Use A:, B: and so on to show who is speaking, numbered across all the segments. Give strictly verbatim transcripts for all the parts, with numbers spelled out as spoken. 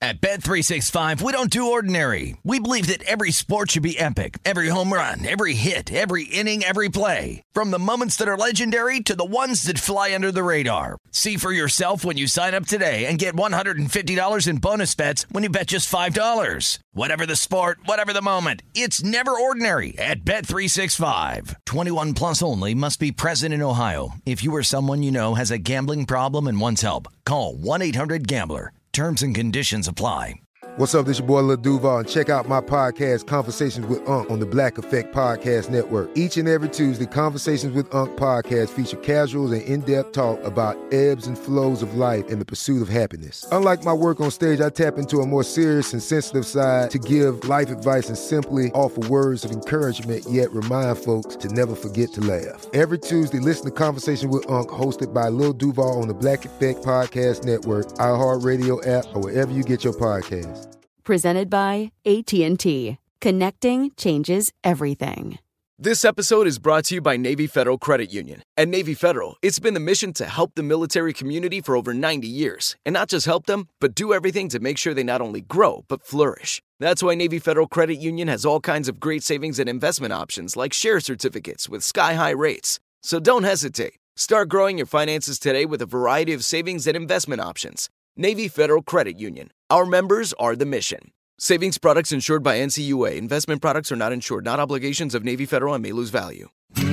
A: At Bet three sixty-five, we don't do ordinary. We believe that every sport should be epic. Every home run, every hit, every inning, every play. From the moments that are legendary to the ones that fly under the radar. See for yourself when you sign up today and get one hundred fifty dollars in bonus bets when you bet just five dollars. Whatever the sport, whatever the moment, it's never ordinary at Bet three sixty-five. twenty-one plus only. Must be present in Ohio. If you or someone you know has a gambling problem and wants help, call one eight hundred gambler. Terms and conditions apply.
B: What's up, this your boy Lil Duval, and check out my podcast, Conversations with Unc, on the Black Effect Podcast Network. Each and every Tuesday, Conversations with Unc podcast feature casual and in-depth talk about ebbs and flows of life and the pursuit of happiness. Unlike my work on stage, I tap into a more serious and sensitive side to give life advice and simply offer words of encouragement, yet remind folks to never forget to laugh. Every Tuesday, listen to Conversations with Unc, hosted by Lil Duval on the Black Effect Podcast Network, iHeartRadio app, or wherever you get your podcasts.
C: Presented by A T and T. Connecting changes everything.
D: This episode is brought to you by Navy Federal Credit Union. At Navy Federal, it's been the mission to help the military community for over ninety years. And not just help them, but do everything to make sure they not only grow, but flourish. That's why Navy Federal Credit Union has all kinds of great savings and investment options like share certificates with sky-high rates. So don't hesitate. Start growing your finances today with a variety of savings and investment options. Navy Federal Credit Union. Our members are the mission. Savings products insured by N C U A. Investment products are not insured, not obligations of Navy Federal and may lose value.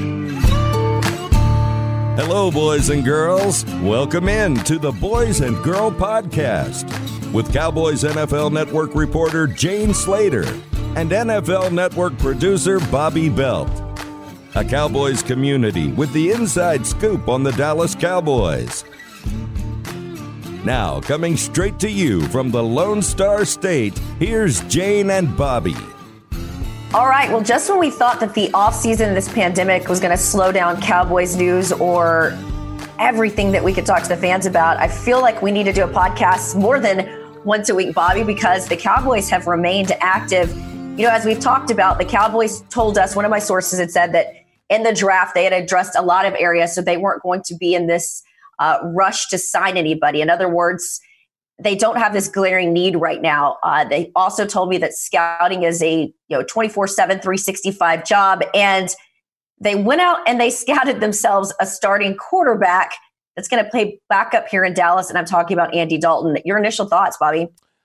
E: Hello, boys and girls. Welcome in to the Boys and Girl Podcast with Cowboys N F L Network reporter Jane Slater and N F L Network producer Bobby Belt. A Cowboys community with the inside scoop on the Dallas Cowboys. Now, coming straight to you from the Lone Star State, here's Jane and Bobby.
F: All right, well, just when we thought that the offseason of this pandemic was going to slow down Cowboys news or everything that we could talk to the fans about, I feel like we need to do a podcast more than once a week, Bobby, because the Cowboys have remained active. You know, as we've talked about, the Cowboys told us, one of my sources had said that in the draft, they had addressed a lot of areas, so they weren't going to be in this Uh, rush to sign anybody. In other words, they don't have this glaring need right now. Uh, they also told me that scouting is a you know twenty-four seven, three sixty-five job, and they went out and they scouted themselves a starting quarterback that's going to play backup here in Dallas. And I'm talking about Andy Dalton. Your initial thoughts, Bobby?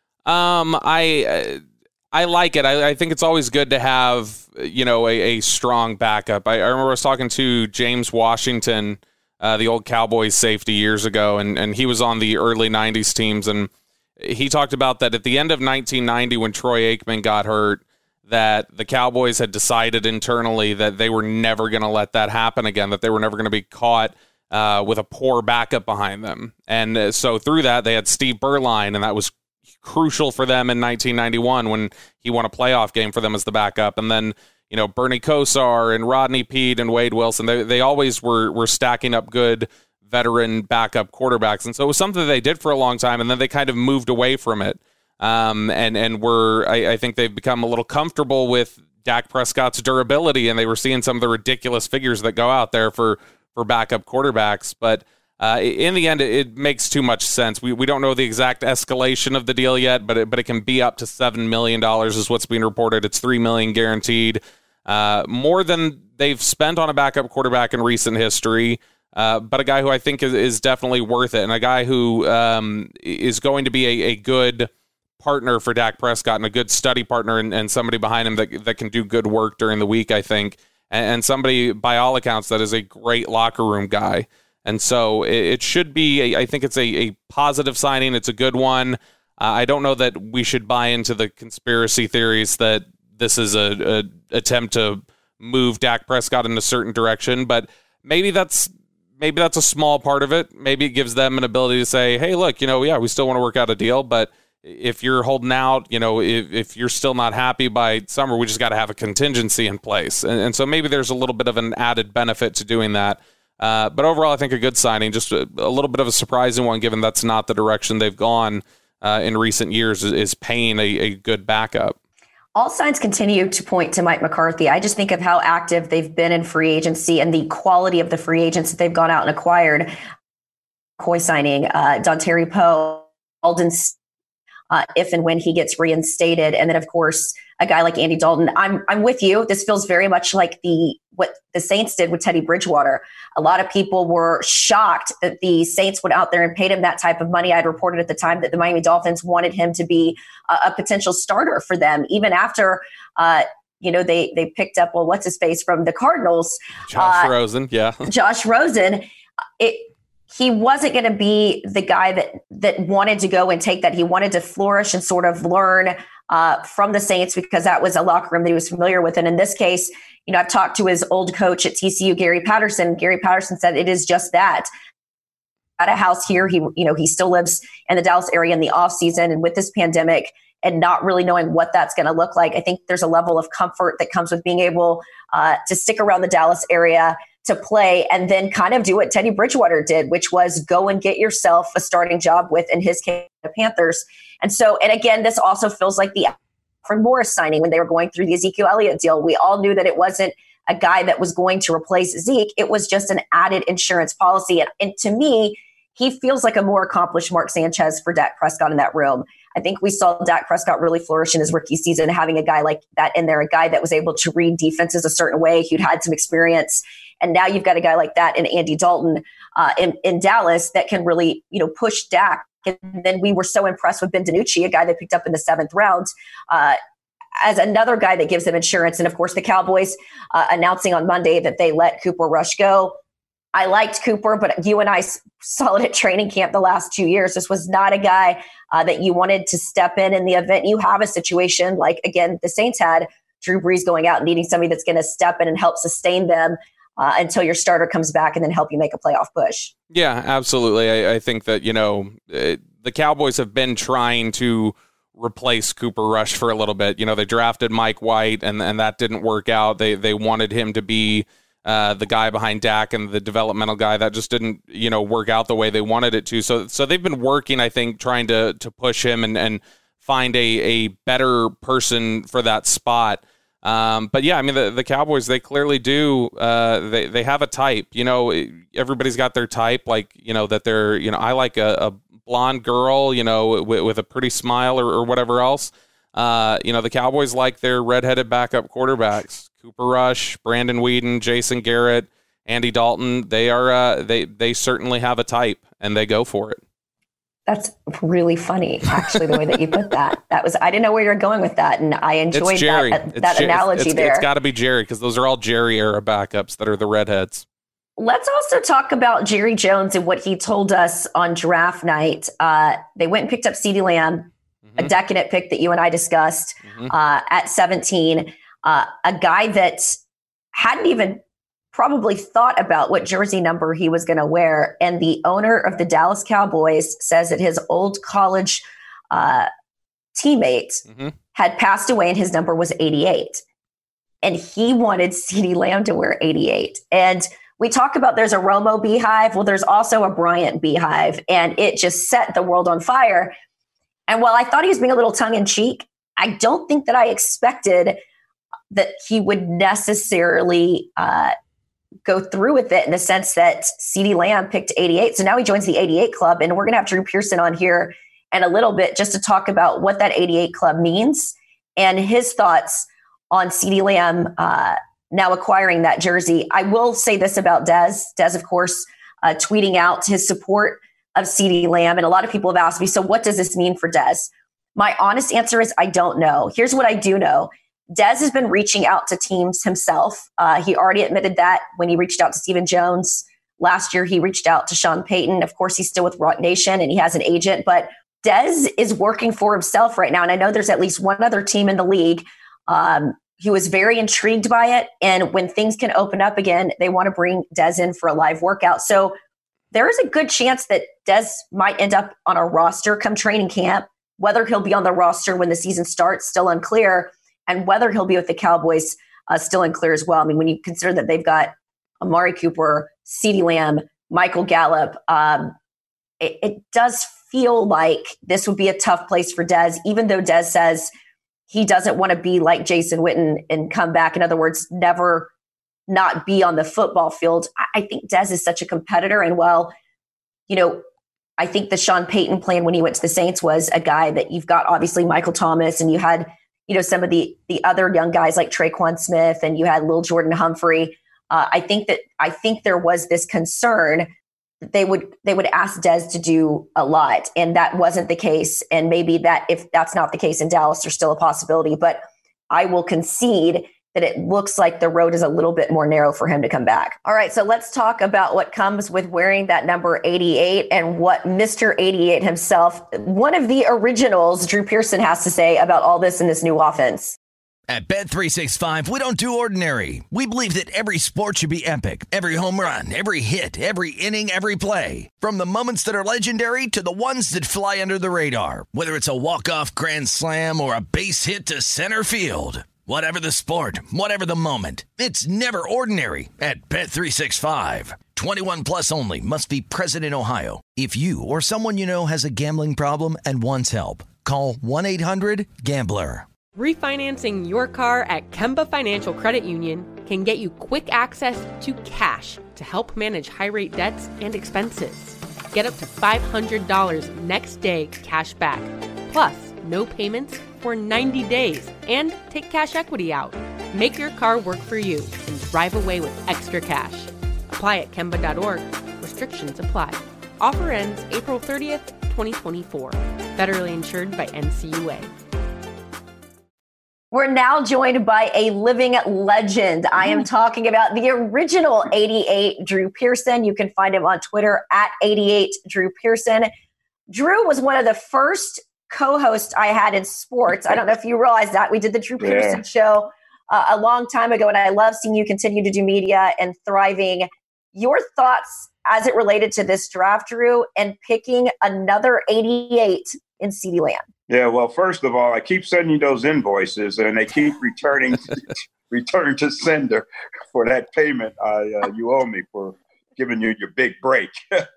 G: Um, I uh, I like it. I, I think it's always good to have you know a, a strong backup. I, I remember I was talking to James Washington, Uh, the old Cowboys safety years ago, and, and he was on the early nineties teams, and he talked about that at the end of nineteen ninety when Troy Aikman got hurt, that the Cowboys had decided internally that they were never going to let that happen again, that they were never going to be caught uh, with a poor backup behind them. And uh, so through that, they had Steve Berline, and that was crucial for them in nineteen ninety-one when he won a playoff game for them as the backup. And then you know, Bernie Kosar and Rodney Peete and Wade Wilson, they they always were were stacking up good veteran backup quarterbacks. And so it was something that they did for a long time, and then they kind of moved away from it. Um, and and were, I, I think they've become a little comfortable with Dak Prescott's durability, and they were seeing some of the ridiculous figures that go out there for, for backup quarterbacks. But uh, in the end, it, it makes too much sense. We we don't know the exact escalation of the deal yet, but it, but it can be up to seven million dollars is what's being reported. It's three million dollars guaranteed. Uh, more than they've spent on a backup quarterback in recent history, uh, but a guy who I think is, is definitely worth it, and a guy who um, is going to be a, a good partner for Dak Prescott and a good study partner, and, and somebody behind him that that can do good work during the week, I think, and, and somebody, by all accounts, that is a great locker room guy. And so it, it should be, a, I think it's a, a positive signing. It's a good one. Uh, I don't know that we should buy into the conspiracy theories that this is a, a attempt to move Dak Prescott in a certain direction, but maybe that's maybe that's a small part of it. Maybe it gives them an ability to say, hey, look, you know, yeah, we still want to work out a deal, but if you're holding out, you know, if, if you're still not happy by summer, we just got to have a contingency in place. And, and so maybe there's a little bit of an added benefit to doing that. Uh, but overall, I think a good signing, just a, a little bit of a surprising one, given that's not the direction they've gone uh, in recent years, is, is paying a, a good backup.
F: All signs continue to point to Mike McCarthy. I just think of how active they've been in free agency and the quality of the free agents that they've gone out and acquired. McCoy signing, uh, Dontari Poe, Alden. uh, if and when he gets reinstated. And then, of course, a guy like Andy Dalton. I'm I'm with you. This feels very much like the what the Saints did with Teddy Bridgewater. A lot of people were shocked that the Saints went out there and paid him that type of money. I'd reported at the time that the Miami Dolphins wanted him to be a, a potential starter for them, even after uh, you know they they picked up well, what's his face from the Cardinals,
G: Josh
F: uh,
G: Rosen, yeah,
F: Josh Rosen. It. He wasn't going to be the guy that that wanted to go and take that. He wanted to flourish and sort of learn uh, from the Saints because that was a locker room that he was familiar with. And in this case, you know, I've talked to his old coach at T C U, Gary Patterson. Gary Patterson said it is just that. At a house here, he you know he still lives in the Dallas area in the off season, and with this pandemic and not really knowing what that's going to look like, I think there's a level of comfort that comes with being able uh, to stick around the Dallas area to play and then kind of do what Teddy Bridgewater did, which was go and get yourself a starting job with, in his case, the Panthers. And so, and again, this also feels like the Alfred Morris signing when they were going through the Ezekiel Elliott deal. We all knew that it wasn't a guy that was going to replace Zeke. It was just an added insurance policy. And, and to me, he feels like a more accomplished Mark Sanchez for Dak Prescott in that room. I think we saw Dak Prescott really flourish in his rookie season, having a guy like that in there, a guy that was able to read defenses a certain way, who'd had some experience. And now you've got a guy like that in Andy Dalton uh, in, in Dallas that can really, you know, push Dak. And then we were so impressed with Ben DiNucci, a guy they picked up in the seventh round, uh, as another guy that gives them insurance. And of course, the Cowboys uh, announcing on Monday that they let Cooper Rush go. I liked Cooper, but you and I saw it at training camp the last two years. This was not a guy uh, that you wanted to step in in the event you have a situation like, again, the Saints had Drew Brees going out and needing somebody that's going to step in and help sustain them uh, until your starter comes back and then help you make a playoff push.
G: Yeah, absolutely. I, I think that, you know, it, the Cowboys have been trying to replace Cooper Rush for a little bit. You know, they drafted Mike White and, and that didn't work out. They, they wanted him to be Uh, the guy behind Dak and the developmental guy. That just didn't, you know, work out the way they wanted it to. So, so they've been working, I think, trying to to push him and, and find a, a better person for that spot. Um, but yeah, I mean, the, the Cowboys, they clearly do. Uh, they they have a type. You know, everybody's got their type. Like, you know, that they're, you know, I like a, a blonde girl, you know, with, with a pretty smile or, or whatever else. Uh, you know, the Cowboys like their redheaded backup quarterbacks. Cooper Rush, Brandon Weeden, Jason Garrett, Andy Dalton, they are uh, they they certainly have a type and they go for it.
F: That's really funny, actually, the way that you put that. That was I didn't know where you're going with that, and I enjoyed that, that
G: Jer-
F: analogy
G: it's,
F: there.
G: It's got to be Jerry because those are all Jerry era backups that are the redheads.
F: Let's also talk about Jerry Jones and what he told us on draft night. Uh, they went and picked up CeeDee Lamb, mm-hmm. a decadent pick that you and I discussed mm-hmm. uh, at seventeen. Uh, a guy that hadn't even probably thought about what jersey number he was going to wear. And the owner of the Dallas Cowboys says that his old college uh, teammate mm-hmm. had passed away and his number was eighty-eight. And he wanted CeeDee Lamb to wear eighty-eight. And we talk about there's a Romo beehive. Well, there's also a Bryant beehive. And it just set the world on fire. And while I thought he was being a little tongue-in-cheek, I don't think that I expected that he would necessarily uh, go through with it in the sense that CeeDee Lamb picked eighty-eight. So now he joins the eighty-eight club, and we're going to have Drew Pearson on here in a little bit just to talk about what that eighty-eight club means and his thoughts on CeeDee Lamb uh, now acquiring that jersey. I will say this about Dez. Dez, of course, uh, tweeting out his support of CeeDee Lamb, and a lot of people have asked me, so what does this mean for Dez? My honest answer is I don't know. Here's what I do know. Dez has been reaching out to teams himself. Uh, he already admitted that when he reached out to Stephen Jones. Last year, he reached out to Sean Payton. Of course, he's still with Rock Nation and he has an agent. But Dez is working for himself right now. And I know there's at least one other team in the league um, who is very intrigued by it. And when things can open up again, they want to bring Dez in for a live workout. So there is a good chance that Dez might end up on a roster come training camp. Whether he'll be on the roster when the season starts, still unclear. And whether he'll be with the Cowboys, uh, still unclear as well. I mean, when you consider that they've got Amari Cooper, CeeDee Lamb, Michael Gallup, um, it, it does feel like this would be a tough place for Dez, even though Dez says he doesn't want to be like Jason Witten and come back. In other words, never not be on the football field. I, I think Dez is such a competitor. And while, you know, I think the Sean Payton plan when he went to the Saints was a guy that you've got obviously Michael Thomas, and you had, you know, some of the the other young guys like Traquan Smith, and you had Lil Jordan Humphrey. Uh, I think that I think there was this concern that they would they would ask Dez to do a lot, and that wasn't the case. And maybe that if that's not the case in Dallas, there's still a possibility. But I will concede that it looks like the road is a little bit more narrow for him to come back. All right, so let's talk about what comes with wearing that number eighty-eight and what Mister eighty-eight himself, one of the originals, Drew Pearson, has to say about all this in this new offense.
A: At Bet three sixty-five, we don't do ordinary. We believe that every sport should be epic. Every home run, every hit, every inning, every play. From the moments that are legendary to the ones that fly under the radar. Whether it's a walk-off grand slam or a base hit to center field. Whatever the sport, whatever the moment, it's never ordinary at Bet three sixty-five. twenty-one plus only. Must be present in Ohio. If you or someone you know has a gambling problem and wants help, call one eight hundred gambler.
H: Refinancing your car at Kemba Financial Credit Union can get you quick access to cash to help manage high-rate debts and expenses. Get up to five hundred dollars next day cash back. Plus, no payments for ninety days, and take cash equity out. Make your car work for you and drive away with extra cash. Apply at Kemba dot org. Restrictions apply. Offer ends April thirtieth, twenty twenty-four. Federally insured by N C U A.
F: We're now joined by a living legend. I am talking about the original eighty-eight, Drew Pearson. You can find him on Twitter at eighty-eight Drew Pearson. Drew was one of the first co-host I had in sports. I don't know if you realize that. We did the Drew Pearson yeah. show uh, a long time ago, and I love seeing you continue to do media and thriving. Your thoughts as it related to this draft, Drew, and picking another eighty-eight in CeeDee Lamb?
I: Yeah, well, first of all, I keep sending you those invoices, and they keep returning return to sender for that payment I, uh, you owe me for giving you your big break.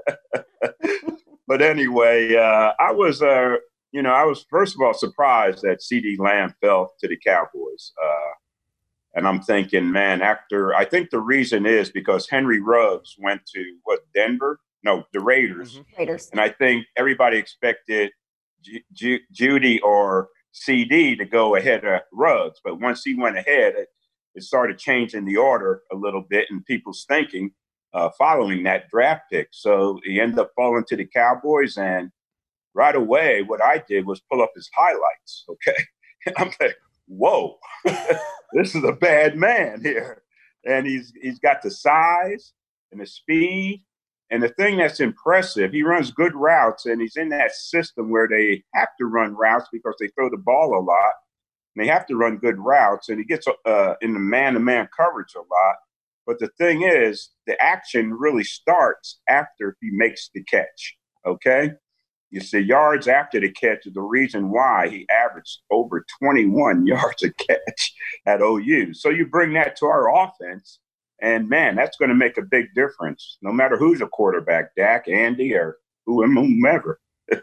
I: But anyway, uh, I was uh, – You know, I was, first of all, surprised that CeeDee Lamb fell to the Cowboys. Uh, and I'm thinking, man, after, I think the reason is because Henry Ruggs went to, what, Denver? No, the Raiders.
F: Mm-hmm. Raiders.
I: And I think everybody expected Ju- Ju- Judy or C D to go ahead of Ruggs. But once he went ahead, it, it started changing the order a little bit in people's thinking uh, following that draft pick. So he ended up falling to the Cowboys, and right away, what I did was pull up his highlights, okay? And I'm like, whoa, this is a bad man here. And he's he's got the size and the speed. And the thing that's impressive, he runs good routes, and he's in that system where they have to run routes because they throw the ball a lot. And they have to run good routes, and he gets uh, in the man-to-man coverage a lot. But the thing is, the action really starts after he makes the catch, okay? You see, yards after the catch is the reason why he averaged over twenty-one yards a catch at O U. So you bring that to our offense, and, man, that's going to make a big difference, no matter who's a quarterback, Dak, Andy, or whomever.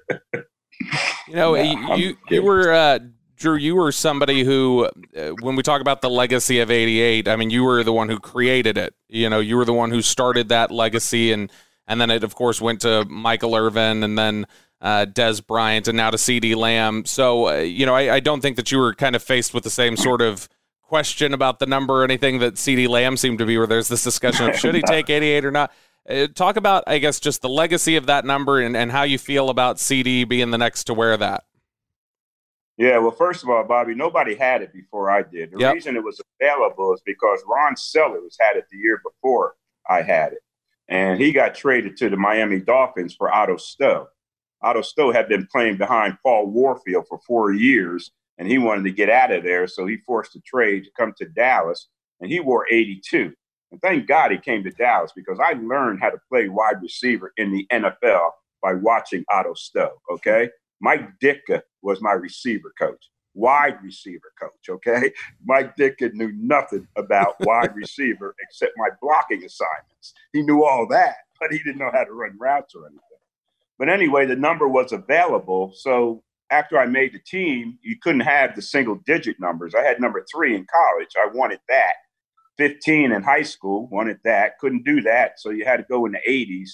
G: You know, yeah, you, you were uh, – Drew, you were somebody who, uh, when we talk about the legacy of eighty-eight, I mean, you were the one who created it. You know, you were the one who started that legacy, and and then it, of course, went to Michael Irvin, and then – Uh, Dez Bryant, and now to CeeDee Lamb. So, uh, you know, I, I don't think that you were kind of faced with the same sort of question about the number or anything that CeeDee Lamb seemed to be, where there's this discussion of should he take eighty-eight or not. Uh, talk about, I guess, just the legacy of that number and, and how you feel about C D being the next to wear that.
I: Yeah, well, first of all, Bobby, nobody had it before I did. The yep. reason it was available is because Ron Sellers had it the year before I had it. And he got traded to the Miami Dolphins for Otto Stowe. Otto Stowe had been playing behind Paul Warfield for four years, and he wanted to get out of there, so he forced a trade to come to Dallas, and he wore eighty-two. And thank God he came to Dallas, because I learned how to play wide receiver in the N F L by watching Otto Stowe, okay? Mike Ditka was my receiver coach, wide receiver coach, okay? Mike Ditka knew nothing about wide receiver except my blocking assignments. He knew all that, but he didn't know how to run routes or anything. But anyway, the number was available. So after I made the team, you couldn't have the single-digit numbers. I had number three in college. I wanted that. fifteen in high school, wanted that. Couldn't do that, so you had to go in the eighties.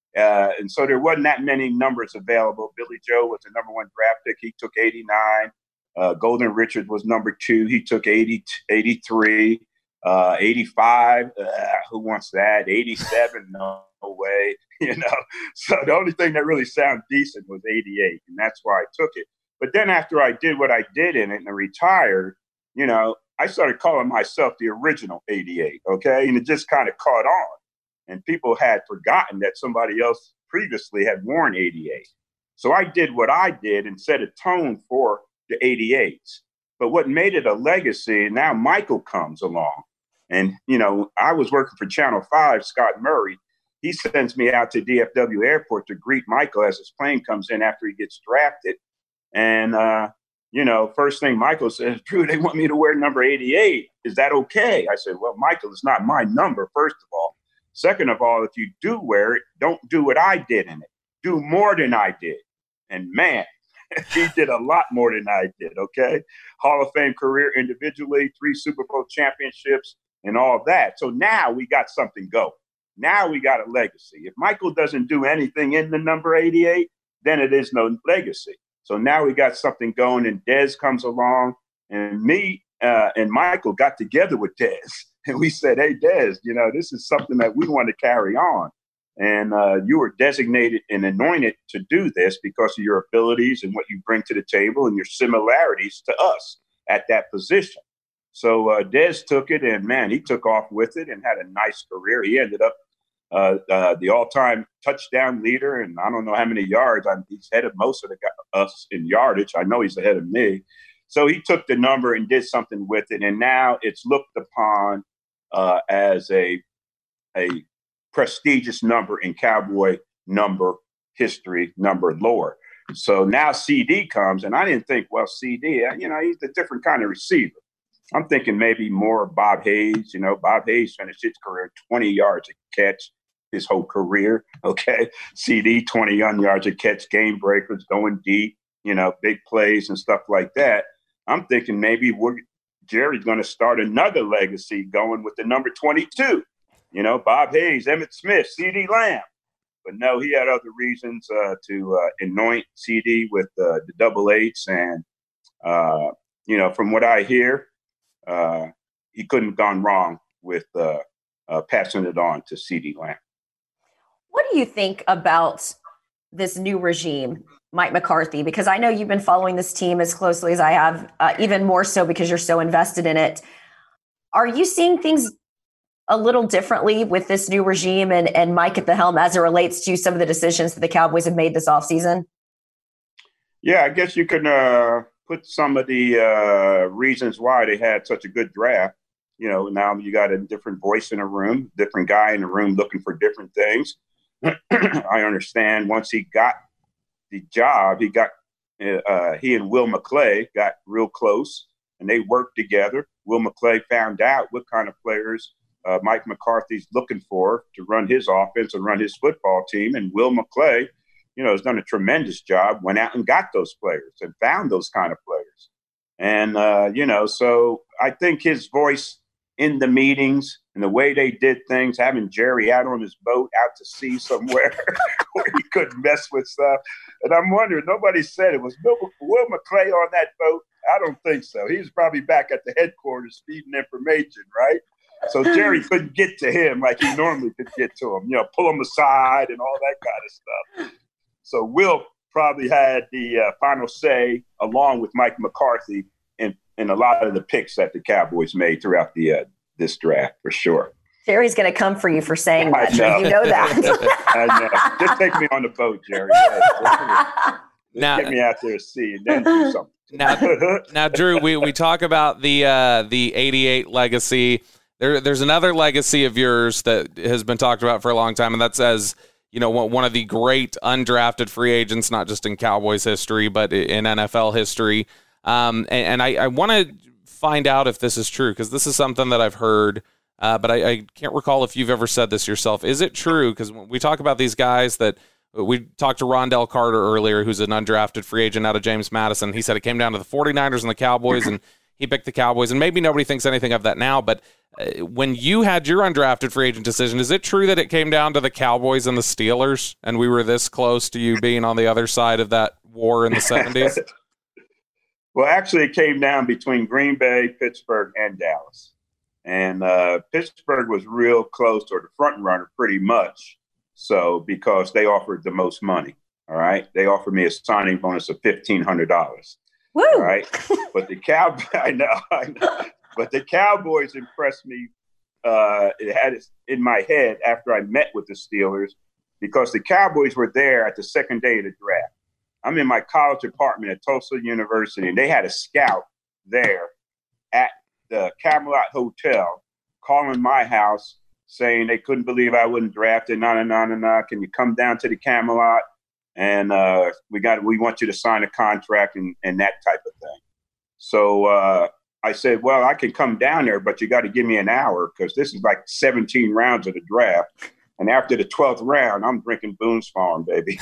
I: Uh, and so there wasn't that many numbers available. Billy Joe was the number one draft pick. He took eighty-nine. Uh, Golden Richard was number two. He took eighty, eighty-three, uh, eighty-five. Uh, who wants that? eighty-seven? No, no way. You know, so the only thing that really sounded decent was eighty-eight, and that's why I took it. But then after I did what I did in it and I retired, you know, I started calling myself the original eighty-eight, okay? And it just kind of caught on. And people had forgotten that somebody else previously had worn eighty-eight. So I did what I did and set a tone for the eighty-eights. But what made it a legacy, now Michael comes along. And, you know, I was working for Channel five, Scott Murray. He sends me out to D F W Airport to greet Michael as his plane comes in after he gets drafted. And, uh, you know, first thing Michael says, Drew, they want me to wear number eighty-eight. Is that okay? I said, well, Michael, it's not my number, first of all. Second of all, if you do wear it, don't do what I did in it. Do more than I did. And, man, he did a lot more than I did, okay? Hall of Fame career individually, three Super Bowl championships, and all that. So now we got something going. Now we got a legacy. If Michael doesn't do anything in the number eighty-eight, then it is no legacy. So now we got something going, and Dez comes along, and me uh, and Michael got together with Dez, and we said, hey, Dez, you know, this is something that we want to carry on. And uh, you were designated and anointed to do this because of your abilities and what you bring to the table and your similarities to us at that position. So uh, Dez took it, and, man, he took off with it and had a nice career. He ended up uh, uh, the all-time touchdown leader, and I don't know how many yards. I'm, he's ahead of most of the guys, us in yardage. I know he's ahead of me. So he took the number and did something with it, and now it's looked upon uh, as a a prestigious number in Cowboy number history, number lore. So now C D comes, and I didn't think, well, C D, you know, he's a different kind of receiver. I'm thinking maybe more Bob Hayes. You know, Bob Hayes finished his career twenty yards a catch his whole career. Okay. C D, twenty yards a catch, game breakers, going deep, you know, big plays and stuff like that. I'm thinking maybe we're Jerry's going to start another legacy going with the number twenty-two. You know, Bob Hayes, Emmitt Smith, C D Lamb. But no, he had other reasons uh, to uh, anoint C D with uh, the double eights. And, uh, you know, from what I hear, uh, he couldn't have gone wrong with uh, uh, passing it on to C D Lamb.
F: What do you think about this new regime, Mike McCarthy? Because I know you've been following this team as closely as I have, uh, even more so because you're so invested in it. Are you seeing things a little differently with this new regime and, and Mike at the helm as it relates to some of the decisions that the Cowboys have made this offseason?
I: Yeah, I guess you can uh, put some of the uh, reasons why they had such a good draft. You know, now you got a different voice in a room, different guy in the room looking for different things. I understand once he got the job, he got uh, he and Will McClay got real close and they worked together. Will McClay found out what kind of players uh, Mike McCarthy's looking for to run his offense and run his football team. And Will McClay, you know, has done a tremendous job, went out and got those players and found those kind of players. And, uh, you know, so I think his voice in the meetings and the way they did things, having Jerry out on his boat out to sea somewhere where he couldn't mess with stuff. And I'm wondering, nobody said it was Will, Will McClay on that boat. I don't think so. He was probably back at the headquarters feeding information, right? So Jerry couldn't get to him like he normally could get to him, you know, pull him aside and all that kind of stuff. So Will probably had the uh, final say along with Mike McCarthy in, in a lot of the picks that the Cowboys made throughout the uh, this draft, for sure.
F: Jerry's going to come for you for saying that.
I: Know.
F: You know that.
I: I know. Just take me on the boat, Jerry. Just
G: now,
I: get me out there to see and then do something.
G: Now, now, Drew, we, we talk about the uh, the eighty-eight legacy. There, there's another legacy of yours that has been talked about for a long time, and that's as you know one of the great undrafted free agents, not just in Cowboys history, but in N F L history. Um, and, and I, I want to find out if this is true, because this is something that I've heard, uh, but I, I can't recall if you've ever said this yourself. Is it true? Because when we talk about these guys that we talked to Rondell Carter earlier, who's an undrafted free agent out of James Madison. He said it came down to the forty-niners and the Cowboys, and he picked the Cowboys, and maybe nobody thinks anything of that now, but uh, when you had your undrafted free agent decision, is it true that it came down to the Cowboys and the Steelers, and we were this close to you being on the other side of that war in the seventies?
I: Well, actually, it came down between Green Bay, Pittsburgh, and Dallas. And uh, Pittsburgh was real close, or the front runner pretty much, so because they offered the most money, all right? They offered me a signing bonus of fifteen hundred dollars.
F: Woo!
I: All right, but the cow I know, I know, but the Cowboys impressed me. Uh, it had it in my head after I met with the Steelers, because the Cowboys were there at the second day of the draft. I'm in my college apartment at Tulsa University, and they had a scout there at the Camelot Hotel calling my house saying they couldn't believe I wasn't drafted. Nah, nah, nah, nah, nah. Can you come down to the Camelot? And uh, we got we want you to sign a contract and, and that type of thing. So uh, I said, well, I can come down there, but you got to give me an hour, because this is like seventeen rounds of the draft. And after the twelfth round, I'm drinking Boone's Farm, baby.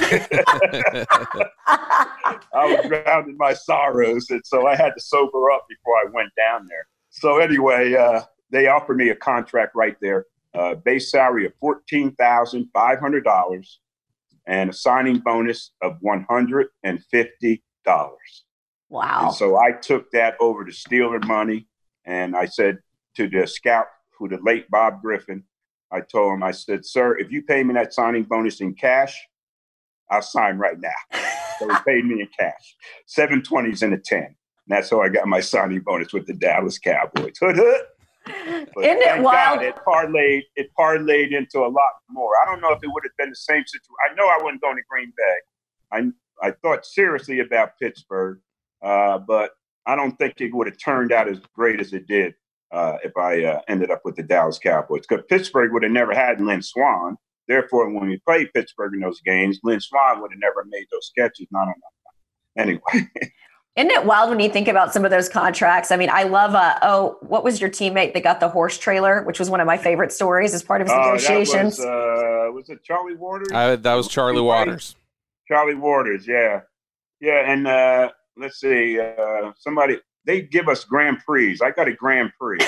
I: I was drowned in my sorrows, and so I had to sober up before I went down there. So anyway, uh, they offered me a contract right there, uh, base salary of fourteen thousand five hundred dollars and a signing bonus of one hundred fifty dollars.
F: Wow.
I: And so I took that over to Steeler money, and I said to the scout, who the late Bob Griffin, I told him, I said, sir, if you pay me that signing bonus in cash, I'll sign right now. So he paid me in cash, seven twenties and a ten. And that's how I got my signing bonus with the Dallas Cowboys. Hood, hood. But
F: Isn't it wild?
I: God, it parlayed, it parlayed into a lot more. I don't know if it would have been the same situation. I know I wasn't going to Green Bay. I I thought seriously about Pittsburgh, uh, but I don't think it would have turned out as great as it did uh, if I uh, ended up with the Dallas Cowboys. Because Pittsburgh would have never had Lynn Swann. Therefore, when we played Pittsburgh in those games, Lynn Swann would have never made those sketches. No, no, no. Anyway.
F: Isn't it wild when you think about some of those contracts? I mean, I love, uh, oh, what was your teammate that got the horse trailer, which was one of my favorite stories as part of his
I: uh,
F: negotiations?
I: That was, uh, was it Charlie Waters?
G: Uh, that was Charlie Waters.
I: Charlie Waters, yeah. Yeah, and uh, let's see, uh, somebody, they give us Grand Prix. I got a Grand Prix.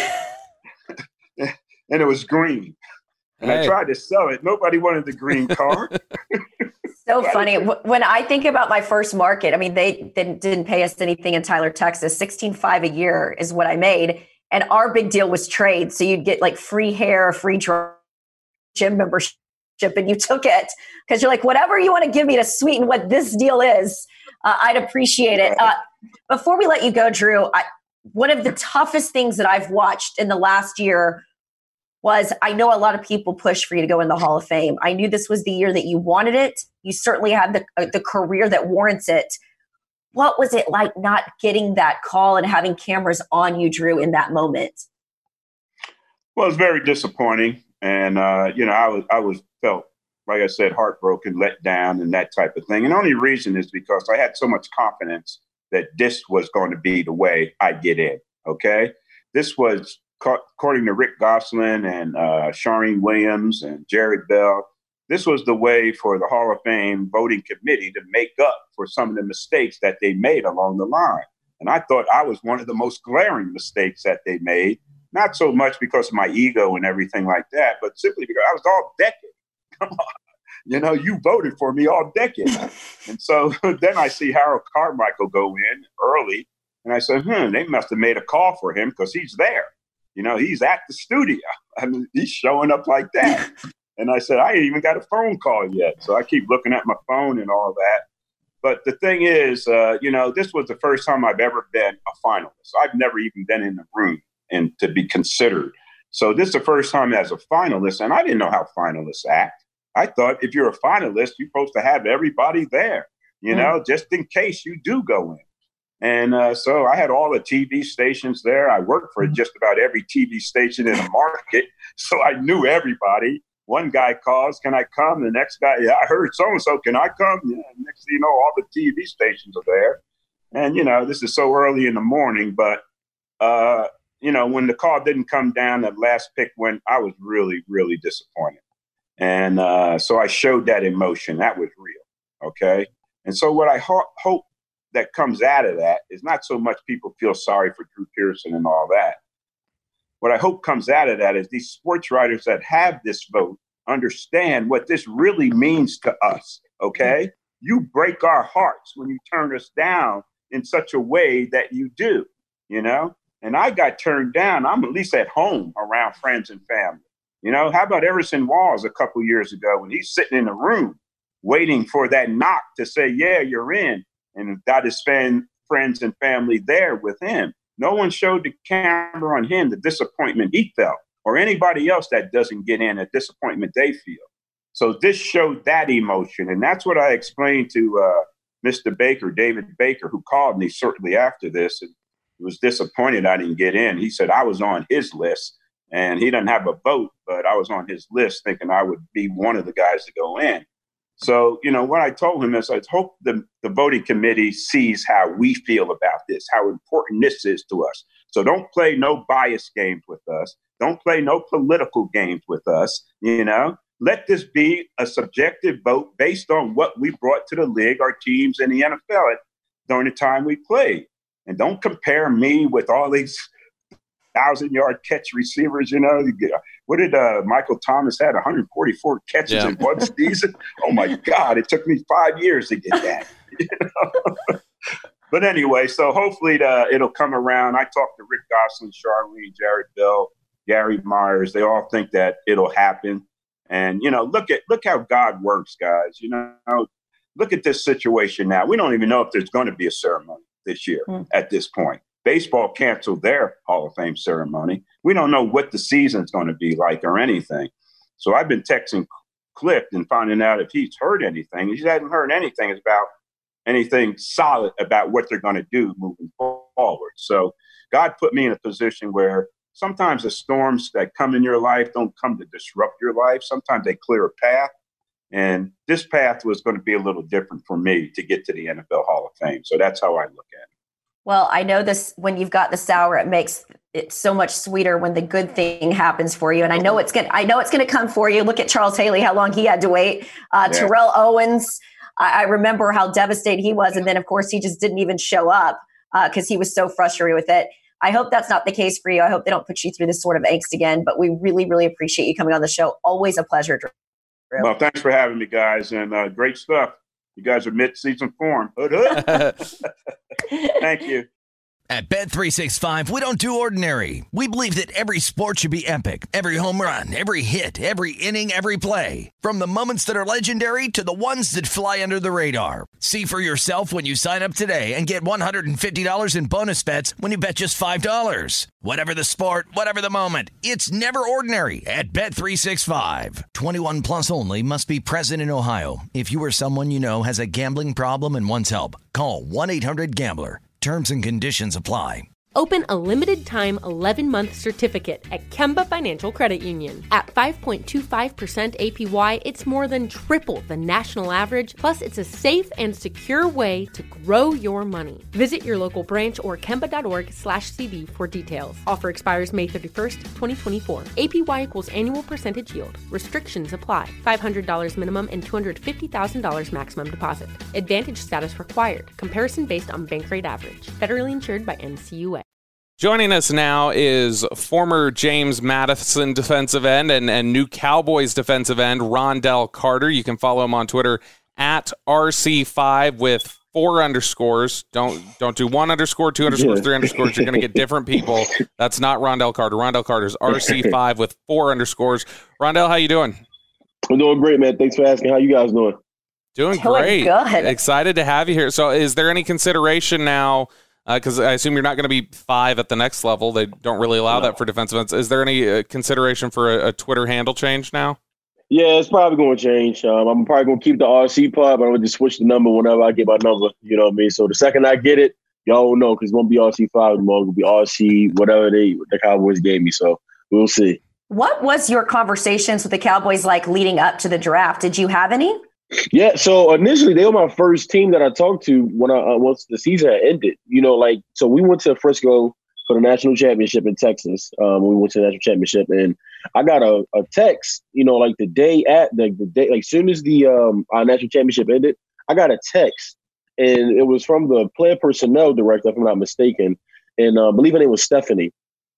I: And it was green. And hey. I tried to sell it. Nobody wanted the green car.
F: So funny. When I think about my first market, I mean, they didn't, didn't pay us anything in Tyler, Texas. sixteen five a year is what I made. And our big deal was trade. So you'd get like free hair, free gym membership, and you took it because you're like, whatever you want to give me to sweeten what this deal is, uh, I'd appreciate it. Uh, before we let you go, Drew, I, one of the toughest things that I've watched in the last year was, I know a lot of people push for you to go in the Hall of Fame. I knew this was the year that you wanted it. You certainly had the uh, the career that warrants it. What was it like not getting that call and having cameras on you, Drew, in that moment?
I: Well, it's very disappointing. And, uh, you know, I was, I was felt, like I said, heartbroken, let down, and that type of thing. And the only reason is because I had so much confidence that this was going to be the way I get in, okay? This was, according to Rick Gosselin and uh, Shareen Williams and Jared Bell, this was the way for the Hall of Fame voting committee to make up for some of the mistakes that they made along the line. And I thought I was one of the most glaring mistakes that they made, not so much because of my ego and everything like that, but simply because I was all decade. Come on. You know, you voted for me all decade. And so then I see Harold Carmichael go in early, and I said, hmm, they must have made a call for him because he's there. You know, he's at the studio. I mean, he's showing up like that. And I said, I ain't even got a phone call yet. So I keep looking at my phone and all that. But the thing is, uh, you know, this was the first time I've ever been a finalist. I've never even been in the room and to be considered. So this is the first time as a finalist. And I didn't know how finalists act. I thought if you're a finalist, you're supposed to have everybody there, you mm. know, just in case you do go in. And uh, so I had all the T V stations there. I worked for just about every T V station in the market. So I knew everybody. One guy calls, can I come? The next guy, yeah, I heard so-and-so, can I come? Yeah, next thing you know, all the T V stations are there. And, you know, this is so early in the morning. But, uh, you know, when the call didn't come down, that last pick went, I was really, really disappointed. And uh, so I showed that emotion. That was real. Okay. And so what I ho- hope that comes out of that is not so much people feel sorry for Drew Pearson and all that. What I hope comes out of that is these sports writers that have this vote understand what this really means to us, okay? Mm-hmm. You break our hearts when you turn us down in such a way that you do, you know? And I got turned down. I'm at least at home around friends and family. You know, how about Everson Walls a couple years ago when he's sitting in a room waiting for that knock to say, yeah, you're in, and got his fan, friends and family there with him. No one showed the camera on him the disappointment he felt, or anybody else that doesn't get in, a disappointment they feel. So this showed that emotion. And that's what I explained to uh, Mister Baker, David Baker, who called me shortly after this and was disappointed I didn't get in. He said I was on his list and he doesn't have a vote, but I was on his list thinking I would be one of the guys to go in. So, you know, what I told him is I hope the, the voting committee sees how we feel about this, how important this is to us. So don't play no bias games with us. Don't play no political games with us, you know. Let this be a subjective vote based on what we brought to the league, our teams in the N F L during the time we played. And don't compare me with all these thousand-yard catch receivers, you know. What did uh, Michael Thomas had? one hundred forty-four catches yeah. in one season? Oh, my God. It took me five years to get that. You know? But anyway, so hopefully the, it'll come around. I talked to Rick Gosselin, Charlene, Jared Bell, Gary Myers. They all think that it'll happen. And, you know, look at look how God works, guys. You know, look at this situation now. We don't even know if there's going to be a ceremony this year mm. at this point. Baseball canceled their Hall of Fame ceremony. We don't know what the season's going to be like or anything. So I've been texting Cliff and finding out if he's heard anything. He hasn't heard anything about anything solid about what they're going to do moving forward. So God put me in a position where sometimes the storms that come in your life don't come to disrupt your life. Sometimes they clear a path. And this path was going to be a little different for me to get to the N F L Hall of Fame. So that's how I look at it.
F: Well, I know this, when you've got the sour, it makes it so much sweeter when the good thing happens for you. And I know it's going to, I know it's going to come for you. Look at Charles Haley, how long he had to wait. Uh, yeah. Terrell Owens, I, I remember how devastated he was. And then, of course, he just didn't even show up because uh, he was so frustrated with it. I hope that's not the case for you. I hope they don't put you through this sort of angst again. But we really, really appreciate you coming on the show. Always a pleasure, Drew.
I: Well, thanks for having me, guys. And uh, great stuff. You guys are mid-season form. Hood, hood. Thank you.
A: At Bet three sixty-five, we don't do ordinary. We believe that every sport should be epic. Every home run, every hit, every inning, every play. From the moments that are legendary to the ones that fly under the radar. See for yourself when you sign up today and get one hundred fifty dollars in bonus bets when you bet just five dollars. Whatever the sport, whatever the moment, it's never ordinary at Bet three sixty-five. twenty-one plus only. Must be present in Ohio. If you or someone you know has a gambling problem and wants help, call one eight hundred gambler. Terms and conditions apply.
H: Open a limited-time eleven-month certificate at Kemba Financial Credit Union. At five point two five percent A P Y, it's more than triple the national average, plus it's a safe and secure way to grow your money. Visit your local branch or kemba.org slash CD for details. Offer expires May thirty-first, twenty twenty-four. A P Y equals annual percentage yield. Restrictions apply. five hundred dollars minimum and two hundred fifty thousand dollars maximum deposit. Advantage status required. Comparison based on bank rate average. Federally insured by N C U A.
G: Joining us now is former James Madison defensive end and, and new Cowboys defensive end, Rondell Carter. You can follow him on Twitter at R C five with four underscores. Don't don't do one underscore, two underscores, three underscores. You're going to get different people. That's not Rondell Carter. Rondell Carter's R C five with four underscores. Rondell, how you doing?
J: I'm doing great, man. Thanks for asking. How you guys doing?
G: Doing
F: Doing
G: great.
F: good.
G: Excited to have you here. So is there any consideration now, because uh, I assume you're not going to be five at the next level. They don't really allow no. that for defensive ends. Is there any uh, consideration for a, a Twitter handle change now?
J: Yeah, it's probably going to change. Um, I'm probably going to keep the R C part, but I'm going to just switch the number whenever I get my number. You know what I mean? So the second I get it, y'all will know because it won't be R C five anymore. It will be R C, whatever they the Cowboys gave me. So we'll see.
F: What was your conversations with the Cowboys like leading up to the draft? Did you have any?
J: Yeah, so initially they were my first team that I talked to when I uh, once the season had ended. You know, like so we went to Frisco for the national championship in Texas. Um, we went to the national championship, and I got a, a text. You know, like the day at the, the day, like soon as the um our national championship ended, I got a text, and it was from the player personnel director, if I'm not mistaken, and uh, I believe her name was Stephanie.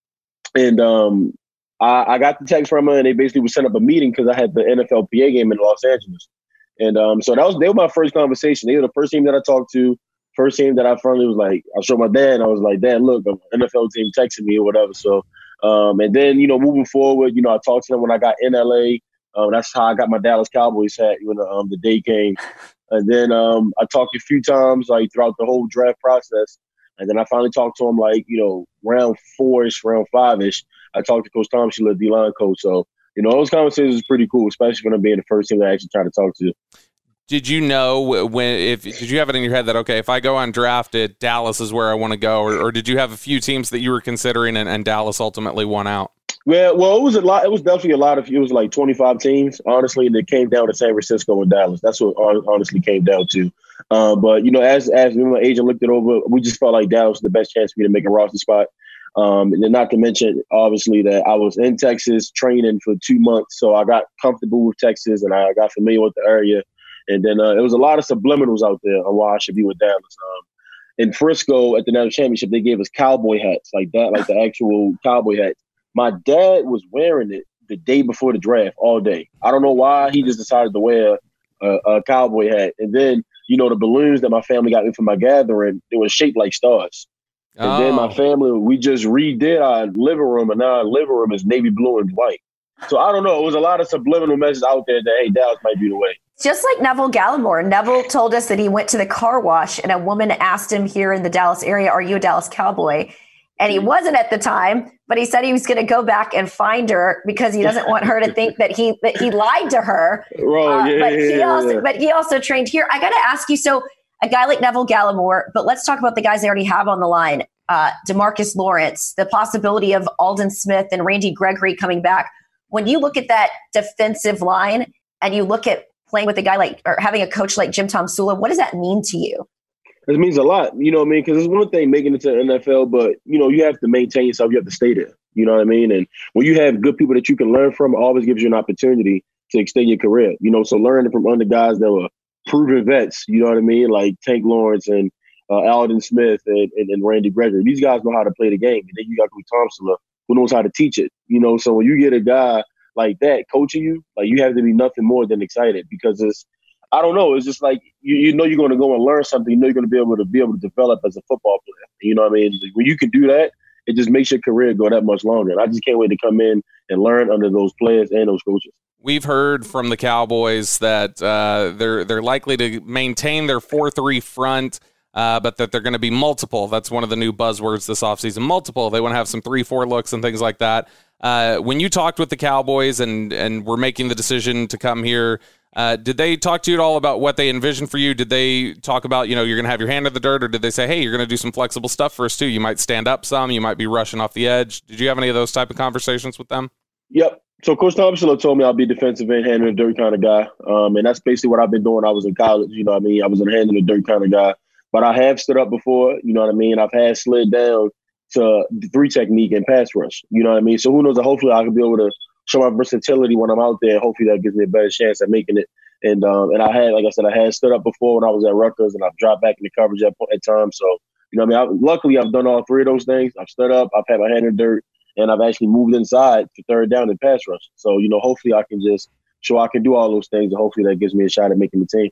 J: And um, I, I got the text from her, and they basically would set up a meeting because I had the N F L P A game in Los Angeles. And um, so that was they were my first conversation. They were the first team that I talked to. First team that I finally was like, I showed my dad, and I was like, Dad, look, an N F L team texting me or whatever. So, um, and then, you know, moving forward, you know, I talked to them when I got in L A. Um, that's how I got my Dallas Cowboys hat when the, um, the day came. And then um, I talked a few times, like, throughout the whole draft process. And then I finally talked to him, like, you know, round four-ish, round five-ish. I talked to Coach Thompson, the D-line coach. So, you know, those conversations is pretty cool, especially when I'm being the first team that I actually try to talk to.
G: Did you know when, if, did you have it in your head that, okay, if I go undrafted, Dallas is where I want to go? Or, or did you have a few teams that you were considering and, and Dallas ultimately won out?
J: Well, well, it was a lot. It was definitely a lot of, it was like twenty-five teams, honestly, and it came down to San Francisco and Dallas. That's what honestly came down to. Um, but, you know, as, as my agent looked it over, we just felt like Dallas was the best chance for me to make a roster spot. Um, and then not to mention, obviously, that I was in Texas training for two months. So I got comfortable with Texas and I got familiar with the area. And then uh, there was a lot of subliminals out there on why I should be with Dallas. Um, in Frisco at the National Championship, they gave us cowboy hats like that, like the actual cowboy hats. My dad was wearing it the day before the draft all day. I don't know why he just decided to wear a, a cowboy hat. And then, you know, the balloons that my family got me for my gathering, they were shaped like stars. And oh. then my family, we just redid our living room, and now our living room is navy blue and white. So I don't know. It was a lot of subliminal messages out there that, hey, Dallas might be the way.
F: Just like Neville Gallimore. Neville told us that he went to the car wash and a woman asked him here in the Dallas area, are you a Dallas Cowboy? And he wasn't at the time, but he said he was going to go back and find her because he doesn't want her to think that he that he lied to her.
J: Right,
F: uh,
J: yeah,
F: but he
J: yeah,
F: also
J: yeah.
F: but he also trained here. I got to ask you, so a guy like Neville Gallimore, but let's talk about the guys they already have on the line. Uh, DeMarcus Lawrence, the possibility of Aldon Smith and Randy Gregory coming back. When you look at that defensive line and you look at playing with a guy like, or having a coach like Jim Tomsula, what does that mean to you?
J: It means a lot, you know what I mean? Because it's one thing making it to the N F L, but, you know, you have to maintain yourself. You have to stay there. You know what I mean? And when you have good people that you can learn from, it always gives you an opportunity to extend your career. You know, so learning from under guys that were proven vets, you know what I mean? Like Tank Lawrence and uh, Aldon Smith and, and, and Randy Gregory. These guys know how to play the game. And then you got Coach Thompson, who knows how to teach it. You know, so when you get a guy like that coaching you, like you have to be nothing more than excited because it's, I don't know. It's just like, you, you know, you're going to go and learn something. You know, you're going to be able to be able to develop as a football player. You know what I mean? When you can do that, it just makes your career go that much longer. And I just can't wait to come in and learn under those players and those coaches.
G: We've heard from the Cowboys that uh, they're they're likely to maintain their four three front, uh, but that they're going to be multiple. That's one of the new buzzwords this offseason, multiple. They want to have some three four looks and things like that. Uh, when you talked with the Cowboys and, and were making the decision to come here, Uh, did they talk to you at all about what they envisioned for you? Did they talk about, you know, you're going to have your hand in the dirt, or did they say, hey, you're going to do some flexible stuff for us too? You might stand up some, you might be rushing off the edge. Did you have any of those type of conversations with them?
J: Yep. So Coach Thompson told me I'll be defensive end, hand in the dirt kind of guy. Um, and that's basically what I've been doing. I was in college, you know what I mean? I was a hand in the dirt kind of guy. But I have stood up before, you know what I mean? I've had slid down to the three technique and pass rush, you know what I mean? So who knows, hopefully I can be able to show my versatility when I'm out there. Hopefully that gives me a better chance at making it. And um, and I had, like I said, I had stood up before when I was at Rutgers, and I've dropped back in the coverage at, at times. So, you know what I mean? I, luckily, I've done all three of those things. I've stood up, I've had my hand in the dirt, and I've actually moved inside for third down and pass rush. So, you know, hopefully I can just show I can do all those things, and hopefully that gives me a shot at making the team.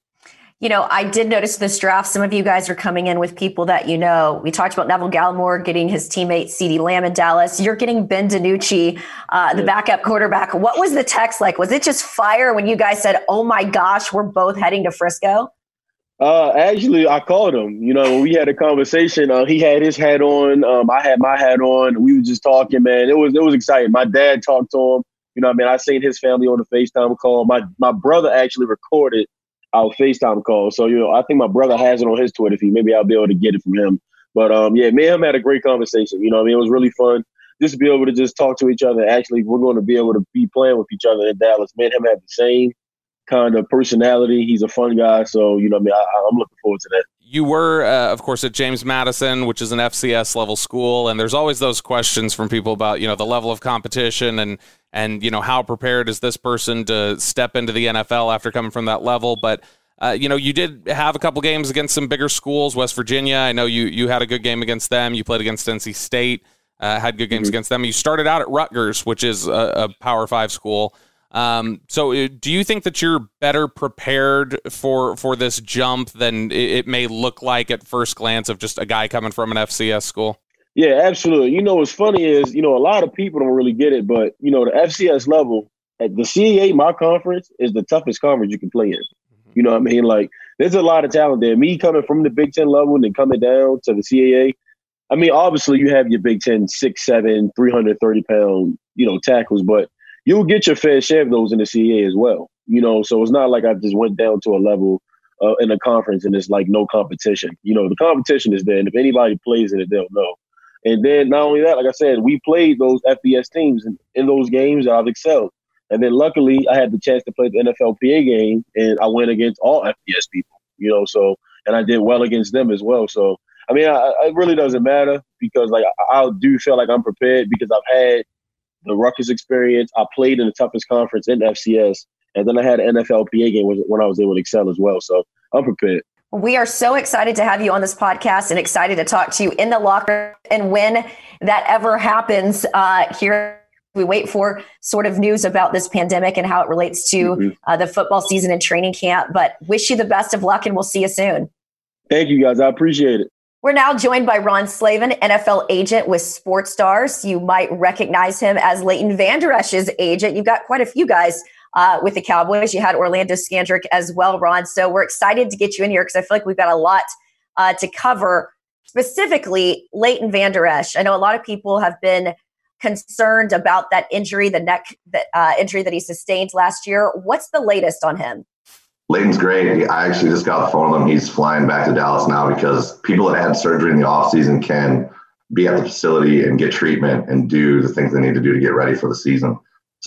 F: You know, I did notice this draft, some of you guys are coming in with people that you know. We talked about Neville Gallimore getting his teammate CeeDee Lamb in Dallas. You're getting Ben DiNucci, uh, the backup quarterback. What was the text like? Was it just fire when you guys said, oh my gosh, we're both heading to Frisco?
J: Uh, actually, I called him. You know, when we had a conversation, uh, he had his hat on. Um, I had my hat on. We were just talking, man. It was it was exciting. My dad talked to him. You know what I mean? I seen his family on the FaceTime call. My my brother actually recorded our FaceTime call. So, you know, I think my brother has it on his Twitter feed. Maybe I'll be able to get it from him. But, um, yeah, me and him had a great conversation. You know what I mean? It was really fun just to be able to just talk to each other. Actually, we're going to be able to be playing with each other in Dallas. Me and him have the same kind of personality. He's a fun guy. So, you know what I mean? I, I'm looking forward to that.
G: You were, uh, of course, at James Madison, which is an F C S level school, and there's always those questions from people about, you know, the level of competition and, and you know, how prepared is this person to step into the N F L after coming from that level. But Uh, you know, you did have a couple games against some bigger schools, West Virginia. I know you you had a good game against them. You played against N C State, uh, had good games mm-hmm. against them. You started out at Rutgers, which is a, a Power Five school. Um, so do you think that you're better prepared for, for this jump than it may look like at first glance of just a guy coming from an F C S school?
J: Yeah, absolutely. You know, what's funny is, you know, a lot of people don't really get it, but, you know, the F C S level at the C A A, my conference, is the toughest conference you can play in. Mm-hmm. You know what I mean? Like, there's a lot of talent there. Me coming from the Big Ten level and then coming down to the C A A, I mean, obviously you have your Big Ten six, seven, three hundred thirty pound, you know, tackles, but you'll get your fair share of those in the C A A as well. You know, so it's not like I just went down to a level uh, in a conference and it's like no competition. You know, the competition is there, and if anybody plays in it, they'll know. And then not only that, like I said, we played those F B S teams, and in those games I've excelled. And then luckily I had the chance to play the N F L P A game, and I went against all F B S people, you know, so, and I did well against them as well. So, I mean, I, it really doesn't matter because, like, I, I do feel like I'm prepared because I've had the Rutgers experience. I played in the toughest conference in F C S, and then I had an N F L P A game when I was able to excel as well. So I'm prepared.
F: We are so excited to have you on this podcast and excited to talk to you in the locker. And when that ever happens, uh, here we wait for sort of news about this pandemic and how it relates to mm-hmm. uh, the football season and training camp. But wish you the best of luck, and we'll see you soon.
J: Thank you, guys. I appreciate it.
F: We're now joined by Ron Slavin, N F L agent with Sports Stars. You might recognize him as Leighton Vander Esch's agent. You've got quite a few guys uh, with the Cowboys. You had Orlando Scandrick as well, Ron. So we're excited to get you in here because I feel like we've got a lot uh, to cover. Specifically, Leighton Vander Esch. I know a lot of people have been concerned about that injury, the neck that, uh, injury that he sustained last year. What's the latest on him?
K: Leighton's great. I actually just got the phone with him. He's flying back to Dallas now because people that had surgery in the offseason can be at the facility and get treatment and do the things they need to do to get ready for the season.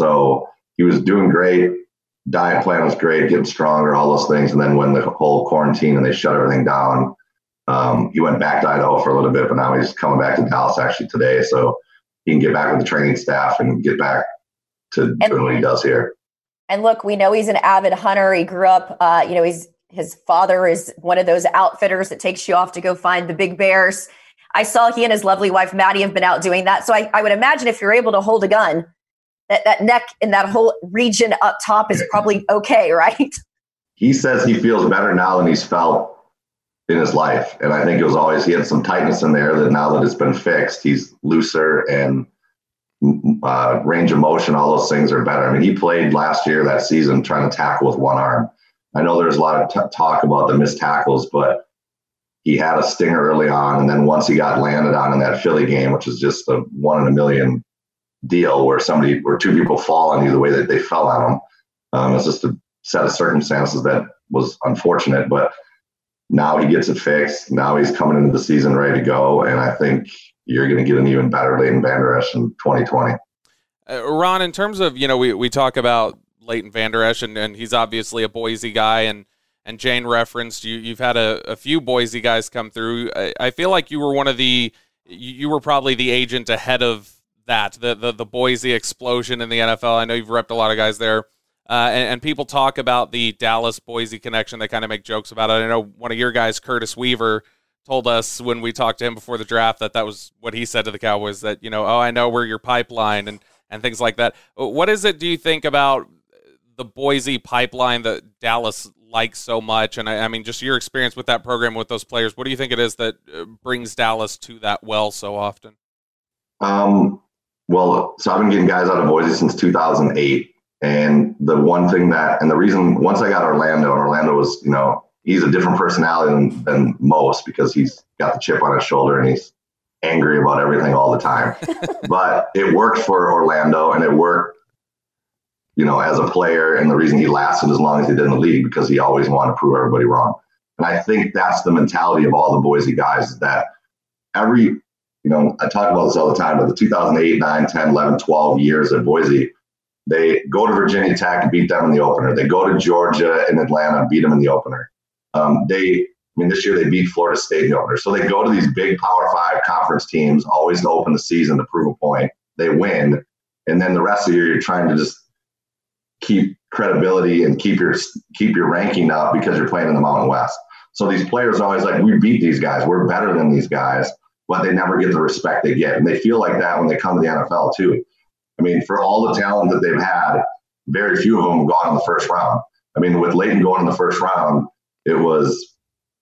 K: So he was doing great. Diet plan was great, getting stronger, all those things. And then when the whole quarantine and they shut everything down, um, he went back to Idaho for a little bit, but now he's coming back to Dallas actually today. So he can get back with the training staff and get back to and- doing what he does here.
F: And look, we know he's an avid hunter. He grew up, uh, you know, he's his father is one of those outfitters that takes you off to go find the big bears. I saw he and his lovely wife, Maddie, have been out doing that. So I, I would imagine if you're able to hold a gun, that, that neck in that whole region up top is probably okay, right?
K: He says he feels better now than he's felt in his life. And I think it was always, he had some tightness in there that now that it's been fixed, he's looser and Uh, range of motion, all those things are better. I mean, he played last year, that season, trying to tackle with one arm. I know there's a lot of t- talk about the missed tackles, but he had a stinger early on. And then once he got landed on in that Philly game, which is just a one in a million deal where somebody, where two people fall on you the way that they fell on him. Um, it's just a set of circumstances that was unfortunate, but now he gets it fixed. Now he's coming into the season ready to go. And I think you're going to get an even better Leighton Vander Esch in twenty twenty.
G: Uh, Ron, in terms of, you know, we, we talk about Leighton Vander Esch, and, and he's obviously a Boise guy, and and Jane referenced you. You've had a, a few Boise guys come through. I, I feel like you were one of the, you, you were probably the agent ahead of that, the, the the Boise explosion in the N F L. I know you've repped a lot of guys there, uh, and, and people talk about the Dallas-Boise connection. They kind of make jokes about it. I know one of your guys, Curtis Weaver, told us when we talked to him before the draft that that was what he said to the Cowboys, that, you know, oh, I know we're your pipeline and, and things like that. What is it, do you think, about the Boise pipeline that Dallas likes so much? And I, I mean, just your experience with that program, with those players, what do you think it is that brings Dallas to that well so often?
K: Um, well, so I've been getting guys out of Boise since two thousand eight. And the one thing that, and the reason, once I got Orlando, and Orlando was, you know, he's a different personality than, than most because he's got the chip on his shoulder and he's angry about everything all the time. But it worked for Orlando, and it worked, you know, as a player. And the reason he lasted as long as he did in the league, because he always wanted to prove everybody wrong. And I think that's the mentality of all the Boise guys, is that every, you know, I talk about this all the time, but the two thousand eight, nine, ten, eleven, twelve years at Boise, they go to Virginia Tech and beat them in the opener. They go to Georgia and Atlanta and beat them in the opener. Um, they, I mean, this year they beat Florida State in the opener. So they go to these big Power Five conference teams, always to open the season to prove a point. They win. And then the rest of the year, you're trying to just keep credibility and keep your keep your ranking up because you're playing in the Mountain West. So these players are always like, we beat these guys, we're better than these guys, but they never get the respect they get. And they feel like that when they come to the N F L too. I mean, for all the talent that they've had, very few of them have gone in the first round. I mean, with Leighton going in the first round, it was,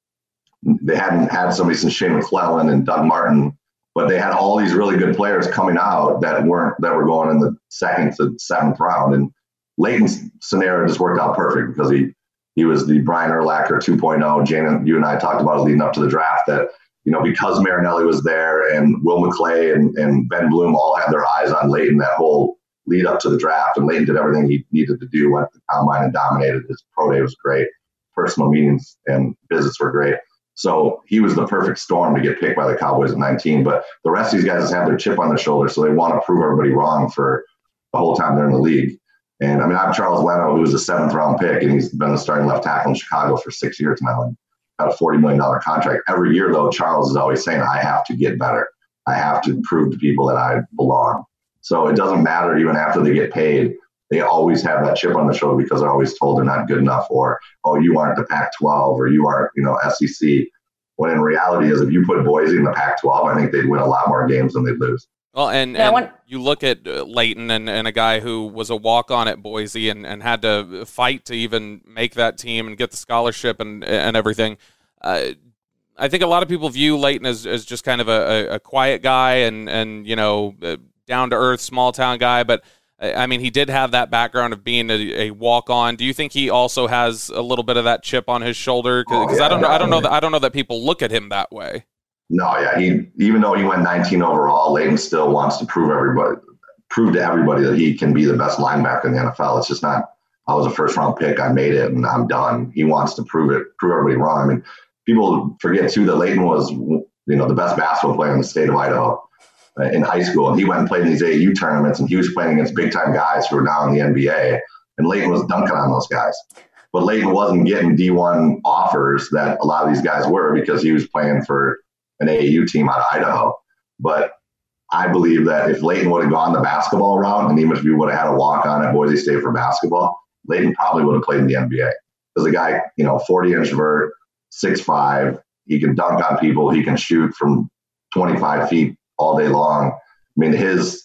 K: they hadn't had somebody since Shane McClellan and Doug Martin, but they had all these really good players coming out that weren't, that were going in the second to seventh round. And Leighton's scenario just worked out perfect because he, he was the Brian Urlacher two point oh. Jane, you and I talked about it leading up to the draft that, you know, because Marinelli was there and Will McClay and, and Ben Bloom all had their eyes on Leighton that whole lead up to the draft. And Leighton did everything he needed to do, went to the combine and dominated. His pro day was great. Personal meetings and visits were great. So he was the perfect storm to get picked by the Cowboys at nineteen. But the rest of these guys just have their chip on their shoulder, so they want to prove everybody wrong for the whole time they're in the league. And I mean, I have Charles Leno, who was a seventh round pick, and he's been the starting left tackle in Chicago for six years now and got a forty million dollars contract. Every year, though, Charles is always saying, I have to get better. I have to prove to people that I belong. So it doesn't matter even after they get paid. They always have that chip on their shoulder because they're always told they're not good enough, or, oh, you aren't the Pac twelve, or you aren't, you know, S E C. When in reality is if you put Boise in the Pac twelve, I think they'd win a lot more games than they'd lose.
G: Well, and,
F: yeah,
G: and
F: want-
G: you look at uh, Leighton and, and a guy who was a walk-on at Boise and, and had to fight to even make that team and get the scholarship and and everything. Uh, I think a lot of people view Leighton as, as just kind of a, a quiet guy and, and you know, down-to-earth, small-town guy, but I mean, he did have that background of being a, a walk-on. Do you think he also has a little bit of that chip on his shoulder? Because oh, yeah, I don't know, I don't know that I don't know that people look at him that way.
K: No, yeah, he even though he went nineteen overall, Leighton still wants to prove everybody, prove to everybody that he can be the best linebacker in the N F L. It's just not, I was a first-round pick, I made it, and I'm done. He wants to prove it, prove everybody wrong. I mean, people forget too that Leighton was, you know, the best basketball player in the state of Idaho in high school, and he went and played in these A A U tournaments, and he was playing against big time guys who are now in the N B A, and Leighton was dunking on those guys. But Leighton wasn't getting D one offers that a lot of these guys were because he was playing for an A A U team out of Idaho. But I believe that if Leighton would have gone the basketball route, and even if he would have had a walk on at Boise State for basketball, Leighton probably would have played in the N B A. Because the guy, you know, forty inch vert, six five, he can dunk on people, he can shoot from twenty-five feet all day long. I mean, his,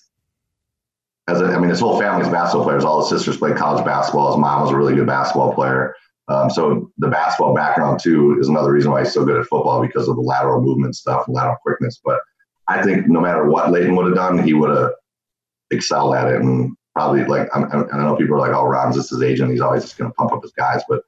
K: as a, I mean, his whole family's basketball players. All his sisters played college basketball. His mom was a really good basketball player. Um, so the basketball background too is another reason why he's so good at football, because of the lateral movement stuff, lateral quickness. But I think no matter what Leighton would have done, he would have excelled at it. And probably like, I'm, I know people are like, oh, Ron's just his agent, he's always just going to pump up his guys. But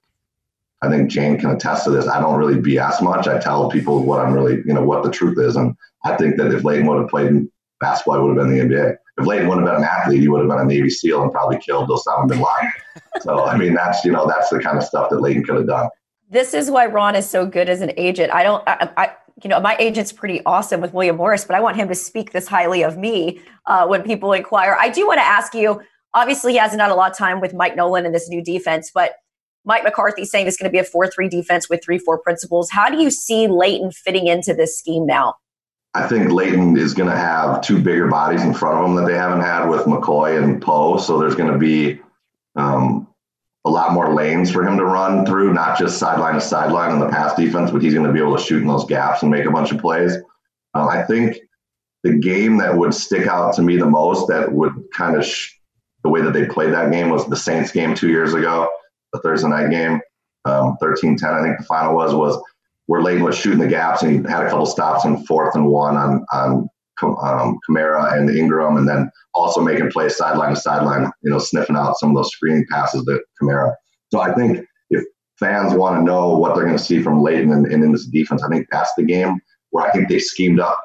K: I think Jane can attest to this. I don't really B S much. I tell people what I'm really, you know, what the truth is. And I think that if Leighton would have played in basketball, he would have been in the N B A. If Leighton would have been an athlete, he would have been a Navy SEAL and probably killed Osama bin Laden. So, I mean, that's, you know, that's the kind of stuff that Leighton could have done.
F: This is why Ron is so good as an agent. I don't, I, I you know, my agent's pretty awesome with William Morris, but I want him to speak this highly of me uh, when people inquire. I do want to ask you, obviously he hasn't had a lot of time with Mike Nolan and this new defense, but Mike McCarthy saying it's going to be a four three defense with three four principles. How do you see Leighton fitting into this scheme now?
K: I think Leighton is going to have two bigger bodies in front of him that they haven't had with McCoy and Poe. So there's going to be um, a lot more lanes for him to run through, not just sideline to sideline in the pass defense, but he's going to be able to shoot in those gaps and make a bunch of plays. Um, I think the game that would stick out to me the most, that would kind of sh- the way that they played that game, was the Saints game two years ago, the Thursday night game, um, thirteen ten, I think the final was, was where Leighton was shooting the gaps, and he had a couple stops in fourth and one on, on um, Kamara and Ingram, and then also making plays sideline to sideline, you know, sniffing out some of those screening passes to Kamara. So I think if fans want to know what they're going to see from Leighton and, and in this defense, I think that's the game where I think they schemed up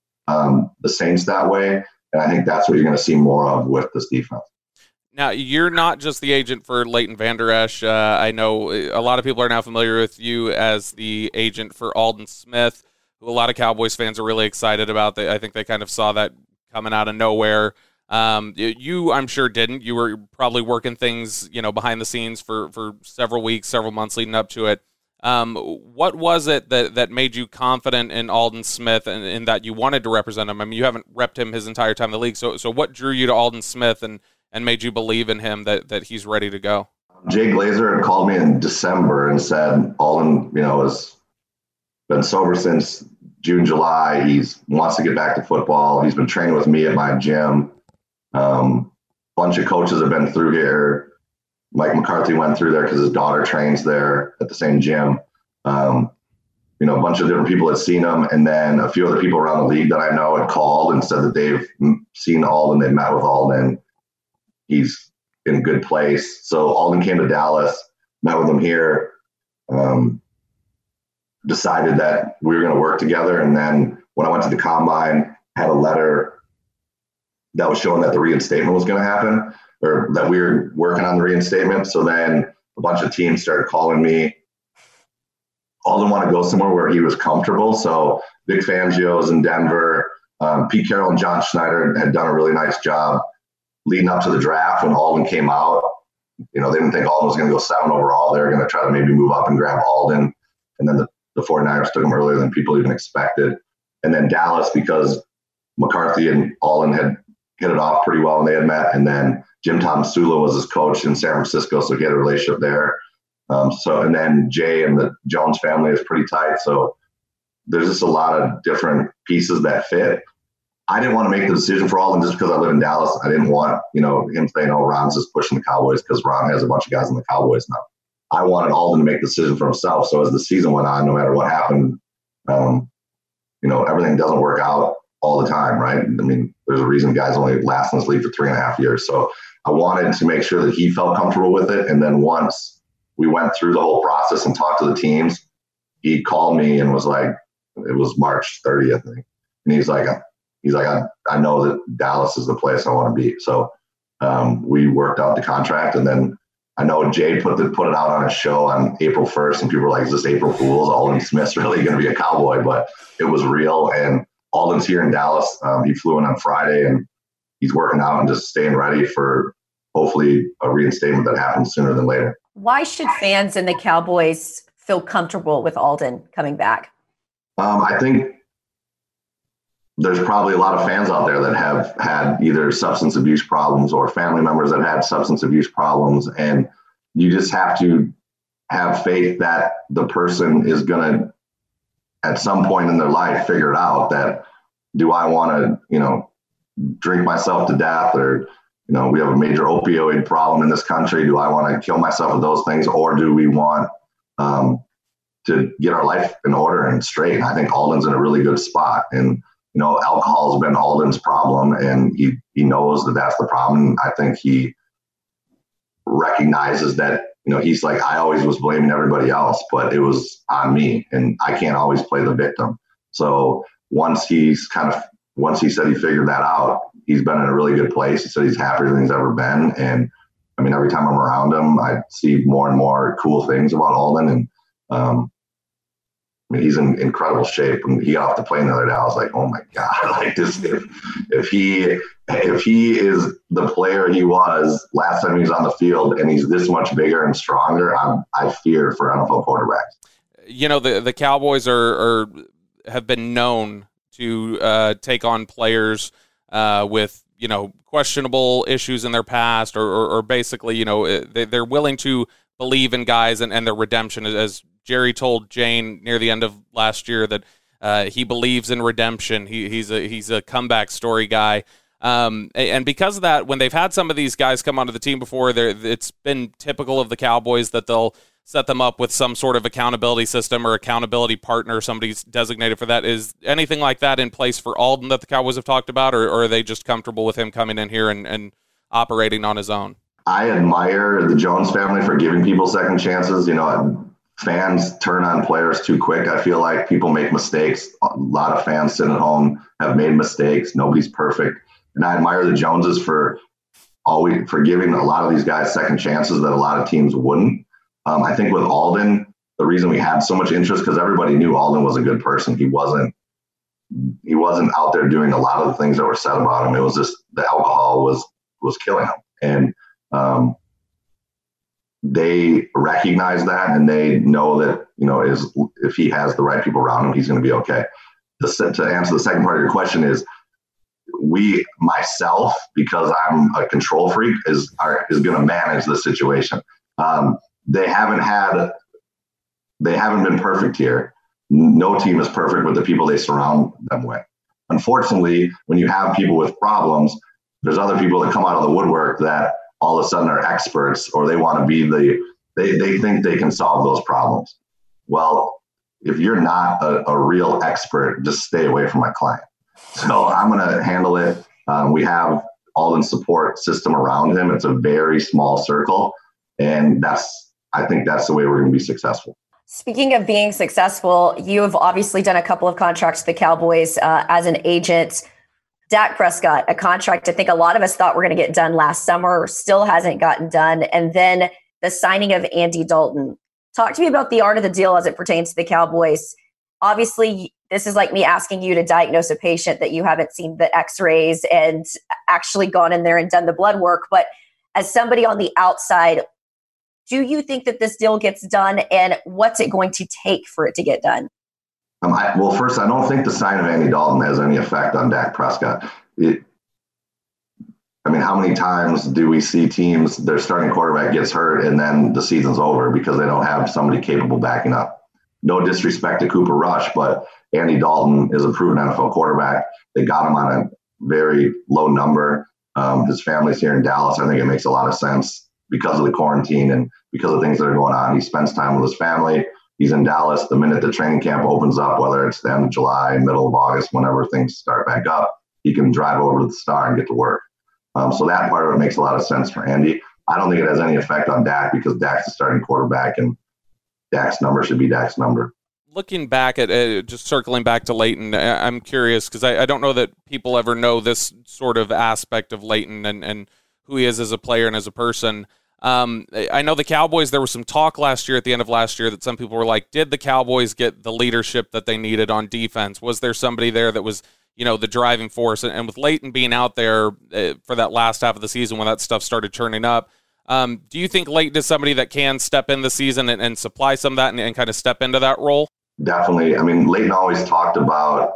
K: um, the Saints that way, and I think that's what you're going to see more of with this defense.
G: Now, you're not just the agent for Leighton Vander Esch. Uh, I know a lot of people are now familiar with you as the agent for Aldon Smith, who a lot of Cowboys fans are really excited about. They, I think they kind of saw that coming out of nowhere. Um, you, I'm sure, didn't. You were probably working things, you know, behind the scenes for, for several weeks, several months leading up to it. Um, what was it that, that made you confident in Aldon Smith and, and that you wanted to represent him? I mean, you haven't repped him his entire time in the league. So, so what drew you to Aldon Smith and and made you believe in him that, that he's ready to go?
K: Jay Glazer had called me in December and said Alden, you know, has been sober since June, July. He wants to get back to football. He's been training with me at my gym. Um, a bunch of coaches have been through here. Mike McCarthy went through there because his daughter trains there at the same gym. Um, you know, a bunch of different people had seen him. And then a few other people around the league that I know had called and said that they've seen Alden. They've met with Alden. He's in a good place. So Alden came to Dallas, met with him here, um, decided that we were going to work together. And then when I went to the combine, had a letter that was showing that the reinstatement was going to happen, or that we were working on the reinstatement. So then a bunch of teams started calling me. Alden wanted to go somewhere where he was comfortable. So Vic Fangio's in Denver. Um, Pete Carroll and John Schneider had done a really nice job leading up to the draft. When Alden came out, you know, they didn't think Alden was going to go seven overall. They were going to try to maybe move up and grab Alden. And then the, the 49ers took him earlier than people even expected. And then Dallas, because McCarthy and Alden had hit it off pretty well when they had met. And then Jim Tomsula was his coach in San Francisco, so he had a relationship there. Um, so, and then Jay and the Jones family is pretty tight. So there's just a lot of different pieces that fit. I didn't want to make the decision for Alden just because I live in Dallas. I didn't want, you know, him saying, oh, Ron's just pushing the Cowboys because Ron has a bunch of guys in the Cowboys now. I wanted Alden to make the decision for himself. So as the season went on, no matter what happened, um, you know, everything doesn't work out all the time, right? I mean, there's a reason guys only last in this league for three and a half years. So I wanted to make sure that he felt comfortable with it. And then once we went through the whole process and talked to the teams, he called me and was like, it was March thirtieth, I think. And he's like, he's like, I, I know that Dallas is the place I want to be. So um, we worked out the contract. And then I know Jay put the, put it out on a show on April first, and people were like, is this April Fool's? Alden Smith's really going to be a Cowboy, but it was real. And Alden's here in Dallas. Um, he flew in on Friday, and he's working out and just staying ready for hopefully a reinstatement that happens sooner than later.
F: Why should fans and the Cowboys feel comfortable with Alden coming back?
K: Um, I think there's probably a lot of fans out there that have had either substance abuse problems or family members that had substance abuse problems. And you just have to have faith that the person is going to, at some point in their life, figure it out that, do I want to, you know, drink myself to death, or, you know, we have a major opioid problem in this country. Do I want to kill myself with those things, or do we want um, to get our life in order and straight? And I think Alden's in a really good spot. And, you know, alcohol has been Alden's problem, and he, he knows that that's the problem. I think he recognizes that, you know, he's like, I always was blaming everybody else, but it was on me, and I can't always play the victim. So once he's kind of, once he said he figured that out, he's been in a really good place. He said he's happier than he's ever been. And I mean, every time I'm around him, I see more and more cool things about Alden. And um, I mean, he's in incredible shape. When he got off the plane the other day, I was like, oh my God, like this, if, if he, if he is the player he was last time he was on the field, and he's this much bigger and stronger, I'm, I fear for N F L quarterbacks.
G: You know, the, the Cowboys are, are, have been known to uh, take on players uh, with, you know, questionable issues in their past, or, or, or basically, you know, they, they're willing to believe in guys and, and their redemption. As Jerry told Jane near the end of last year, that uh, he believes in redemption. He, he's a he's a comeback story guy. Um, and because of that, when they've had some of these guys come onto the team before, it's been typical of the Cowboys that they'll set them up with some sort of accountability system or accountability partner. Somebody's designated for that. Is anything like that in place for Alden that the Cowboys have talked about, or, or are they just comfortable with him coming in here and, and operating on his own?
K: I admire the Jones family for giving people second chances. You know, fans turn on players too quick. I feel like people make mistakes. A lot of fans sitting at home have made mistakes. Nobody's perfect. And I admire the Joneses for always for giving a lot of these guys second chances that a lot of teams wouldn't. Um, I think with Alden, the reason we had so much interest, because everybody knew Alden was a good person. He wasn't he wasn't out there doing a lot of the things that were said about him. It was just the alcohol was was killing him. And um, they recognize that, and they know that, you know, is if he has the right people around him, he's going to be okay. The, to answer the second part of your question is, we, myself, because I'm a control freak, is are, is going to manage the situation. Um, they haven't had, they haven't been perfect here. No team is perfect with the people they surround them with. Unfortunately, when you have people with problems, there's other people that come out of the woodwork that all of a sudden are experts, or they want to be the, they, they think they can solve those problems. Well, if you're not a, a real expert, just stay away from my client. So I'm going to handle it. Um, we have Alden's support system around him. It's a very small circle. And that's, I think that's the way we're going to be successful.
F: Speaking of being successful, you have obviously done a couple of contracts with the Cowboys uh, as an agent. Dak Prescott, a contract I think a lot of us thought were going to get done last summer, still hasn't gotten done. And then the signing of Andy Dalton. Talk to me about the art of the deal as it pertains to the Cowboys. Obviously, this is like me asking you to diagnose a patient that you haven't seen the x-rays and actually gone in there and done the blood work. But as somebody on the outside, do you think that this deal gets done, and what's it going to take for it to get done?
K: Um, I, well, first, I don't think the sign of Andy Dalton has any effect on Dak Prescott. It, I mean, how many times do we see teams, their starting quarterback gets hurt and then the season's over because they don't have somebody capable backing up? No disrespect to Cooper Rush, but Andy Dalton is a proven N F L quarterback. They got him on a very low number. Um, his family's here in Dallas. I think it makes a lot of sense because of the quarantine and because of things that are going on. He spends time with his family. He's in Dallas. The minute the training camp opens up, whether it's the end of July, middle of August, whenever things start back up, he can drive over to the Star and get to work. Um, so that part of it makes a lot of sense for Andy. I don't think it has any effect on Dak because Dak's the starting quarterback and Dak's number should be Dak's number.
G: Looking back at uh, just circling back to Leighton, I'm curious because I, I don't know that people ever know this sort of aspect of Leighton and, and who he is as a player and as a person. Um, I know the Cowboys, there was some talk last year at the end of last year that some people were like, did the Cowboys get the leadership that they needed on defense? Was there somebody there that was, you know, the driving force? And, and with Leighton being out there uh, for that last half of the season when that stuff started turning up, um, do you think Leighton is somebody that can step in the season and, and supply some of that and, and kind of step into that role?
K: Definitely. I mean, Leighton always talked about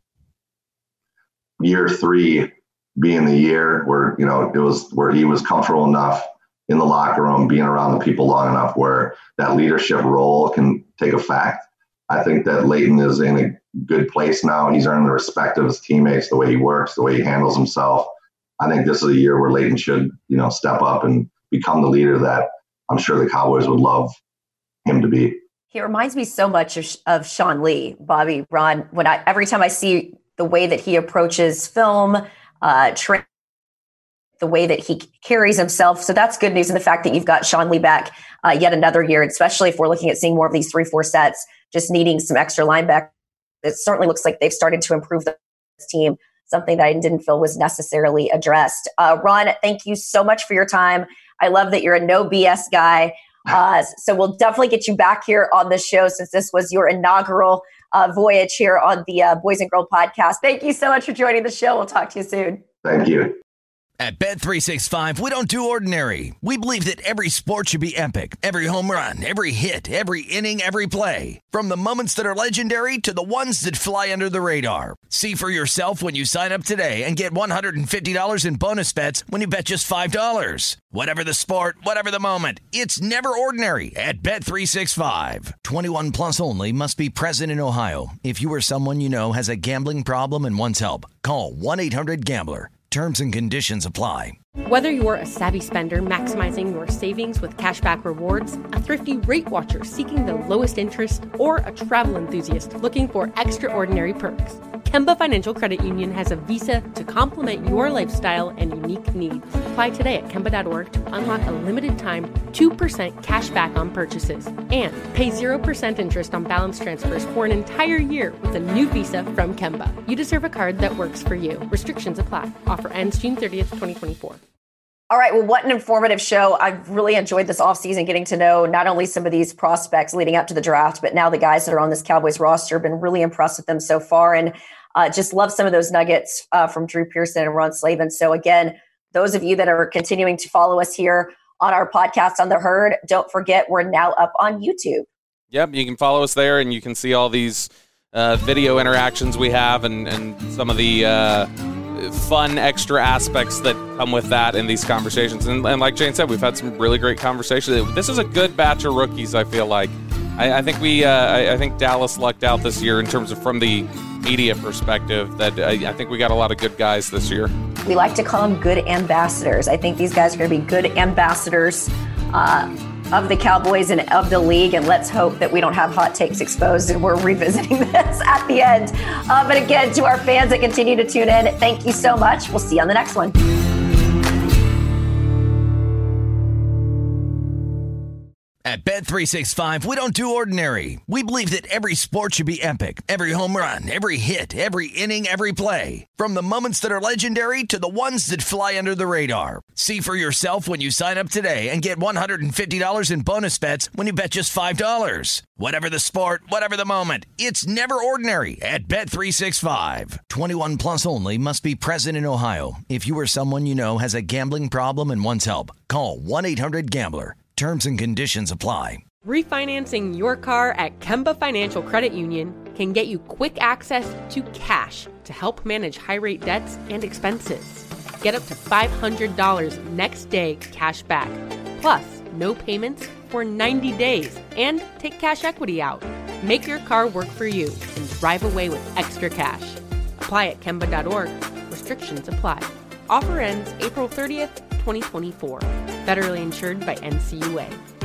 K: year three being the year where, you know, it was where he was comfortable enough in the locker room, being around the people long enough where that leadership role can take effect. I think that Leighton is in a good place now. He's earned the respect of his teammates, the way he works, the way he handles himself. I think this is a year where Leighton should, you know, step up and become the leader that I'm sure the Cowboys would love him to be.
F: He reminds me so much of, of Sean Lee, Bobby, Ron. When I every time I see the way that he approaches film, uh, tra- the way that he carries himself, so that's good news. And the fact that you've got Sean Lee back uh, yet another year, especially if we're looking at seeing more of these three four sets, just needing some extra linebackers. It certainly looks like they've started to improve the team. Something that I didn't feel was necessarily addressed. Uh, Ron, thank you so much for your time. I love that you're a no B S guy. Uh, so we'll definitely get you back here on the show since this was your inaugural uh, voyage here on the uh, Boys and Girl podcast. Thank you so much for joining the show. We'll talk to you soon.
K: Thank you.
A: At Bet three sixty-five, we don't do ordinary. We believe that every sport should be epic. Every home run, every hit, every inning, every play. From the moments that are legendary to the ones that fly under the radar. See for yourself when you sign up today and get one hundred fifty dollars in bonus bets when you bet just five dollars. Whatever the sport, whatever the moment, it's never ordinary at Bet three sixty-five. twenty-one plus only. Must be present in Ohio. If you or someone you know has a gambling problem and wants help, call one eight hundred gambler. Terms and conditions apply.
H: Whether you're a savvy spender maximizing your savings with cashback rewards, a thrifty rate watcher seeking the lowest interest, or a travel enthusiast looking for extraordinary perks, Kemba Financial Credit Union has a visa to complement your lifestyle and unique needs. Apply today at Kemba dot org to unlock a limited time two percent cash back on purchases and pay zero percent interest on balance transfers for an entire year with a new visa from Kemba. You deserve a card that works for you. Restrictions apply. Offer ends June thirtieth, twenty twenty-four.
F: All right. Well, what an informative show. I've really enjoyed this offseason getting to know not only some of these prospects leading up to the draft, but now the guys that are on this Cowboys roster. Been really impressed with them so far, and uh, just love some of those nuggets uh, from Drew Pearson and Ron Slavin. So again, those of you that are continuing to follow us here on our podcast on The Herd, don't forget we're now up on YouTube.
G: Yep, you can follow us there, and you can see all these uh, video interactions we have and, and some of the uh, fun extra aspects that come with that in these conversations. And, and like Jane said, we've had some really great conversations. This is a good batch of rookies, I feel like. I, I think we, uh, I, I think Dallas lucked out this year in terms of from the media perspective that I, I think we got a lot of good guys this year.
F: We like to call them good ambassadors. I think these guys are going to be good ambassadors uh, of the Cowboys and of the league. And let's hope that we don't have hot takes exposed and we're revisiting this at the end. Uh, but again, to our fans that continue to tune in, thank you so much. We'll see you on the next one.
A: At Bet three sixty-five, we don't do ordinary. We believe that every sport should be epic. Every home run, every hit, every inning, every play. From the moments that are legendary to the ones that fly under the radar. See for yourself when you sign up today and get one hundred fifty dollars in bonus bets when you bet just five dollars. Whatever the sport, whatever the moment, it's never ordinary at Bet three sixty-five. twenty-one plus only. Must be present in Ohio. If you or someone you know has a gambling problem and wants help, call one eight hundred gambler. Terms and conditions apply.
H: Refinancing your car at Kemba Financial Credit Union can get you quick access to cash to help manage high-rate debts and expenses. Get up to five hundred dollars next day cash back, plus no payments for ninety days, and take cash equity out. Make your car work for you and drive away with extra cash. Apply at Kemba dot org. Restrictions apply. Offer ends April thirtieth, twenty twenty-four. Federally insured by N C U A.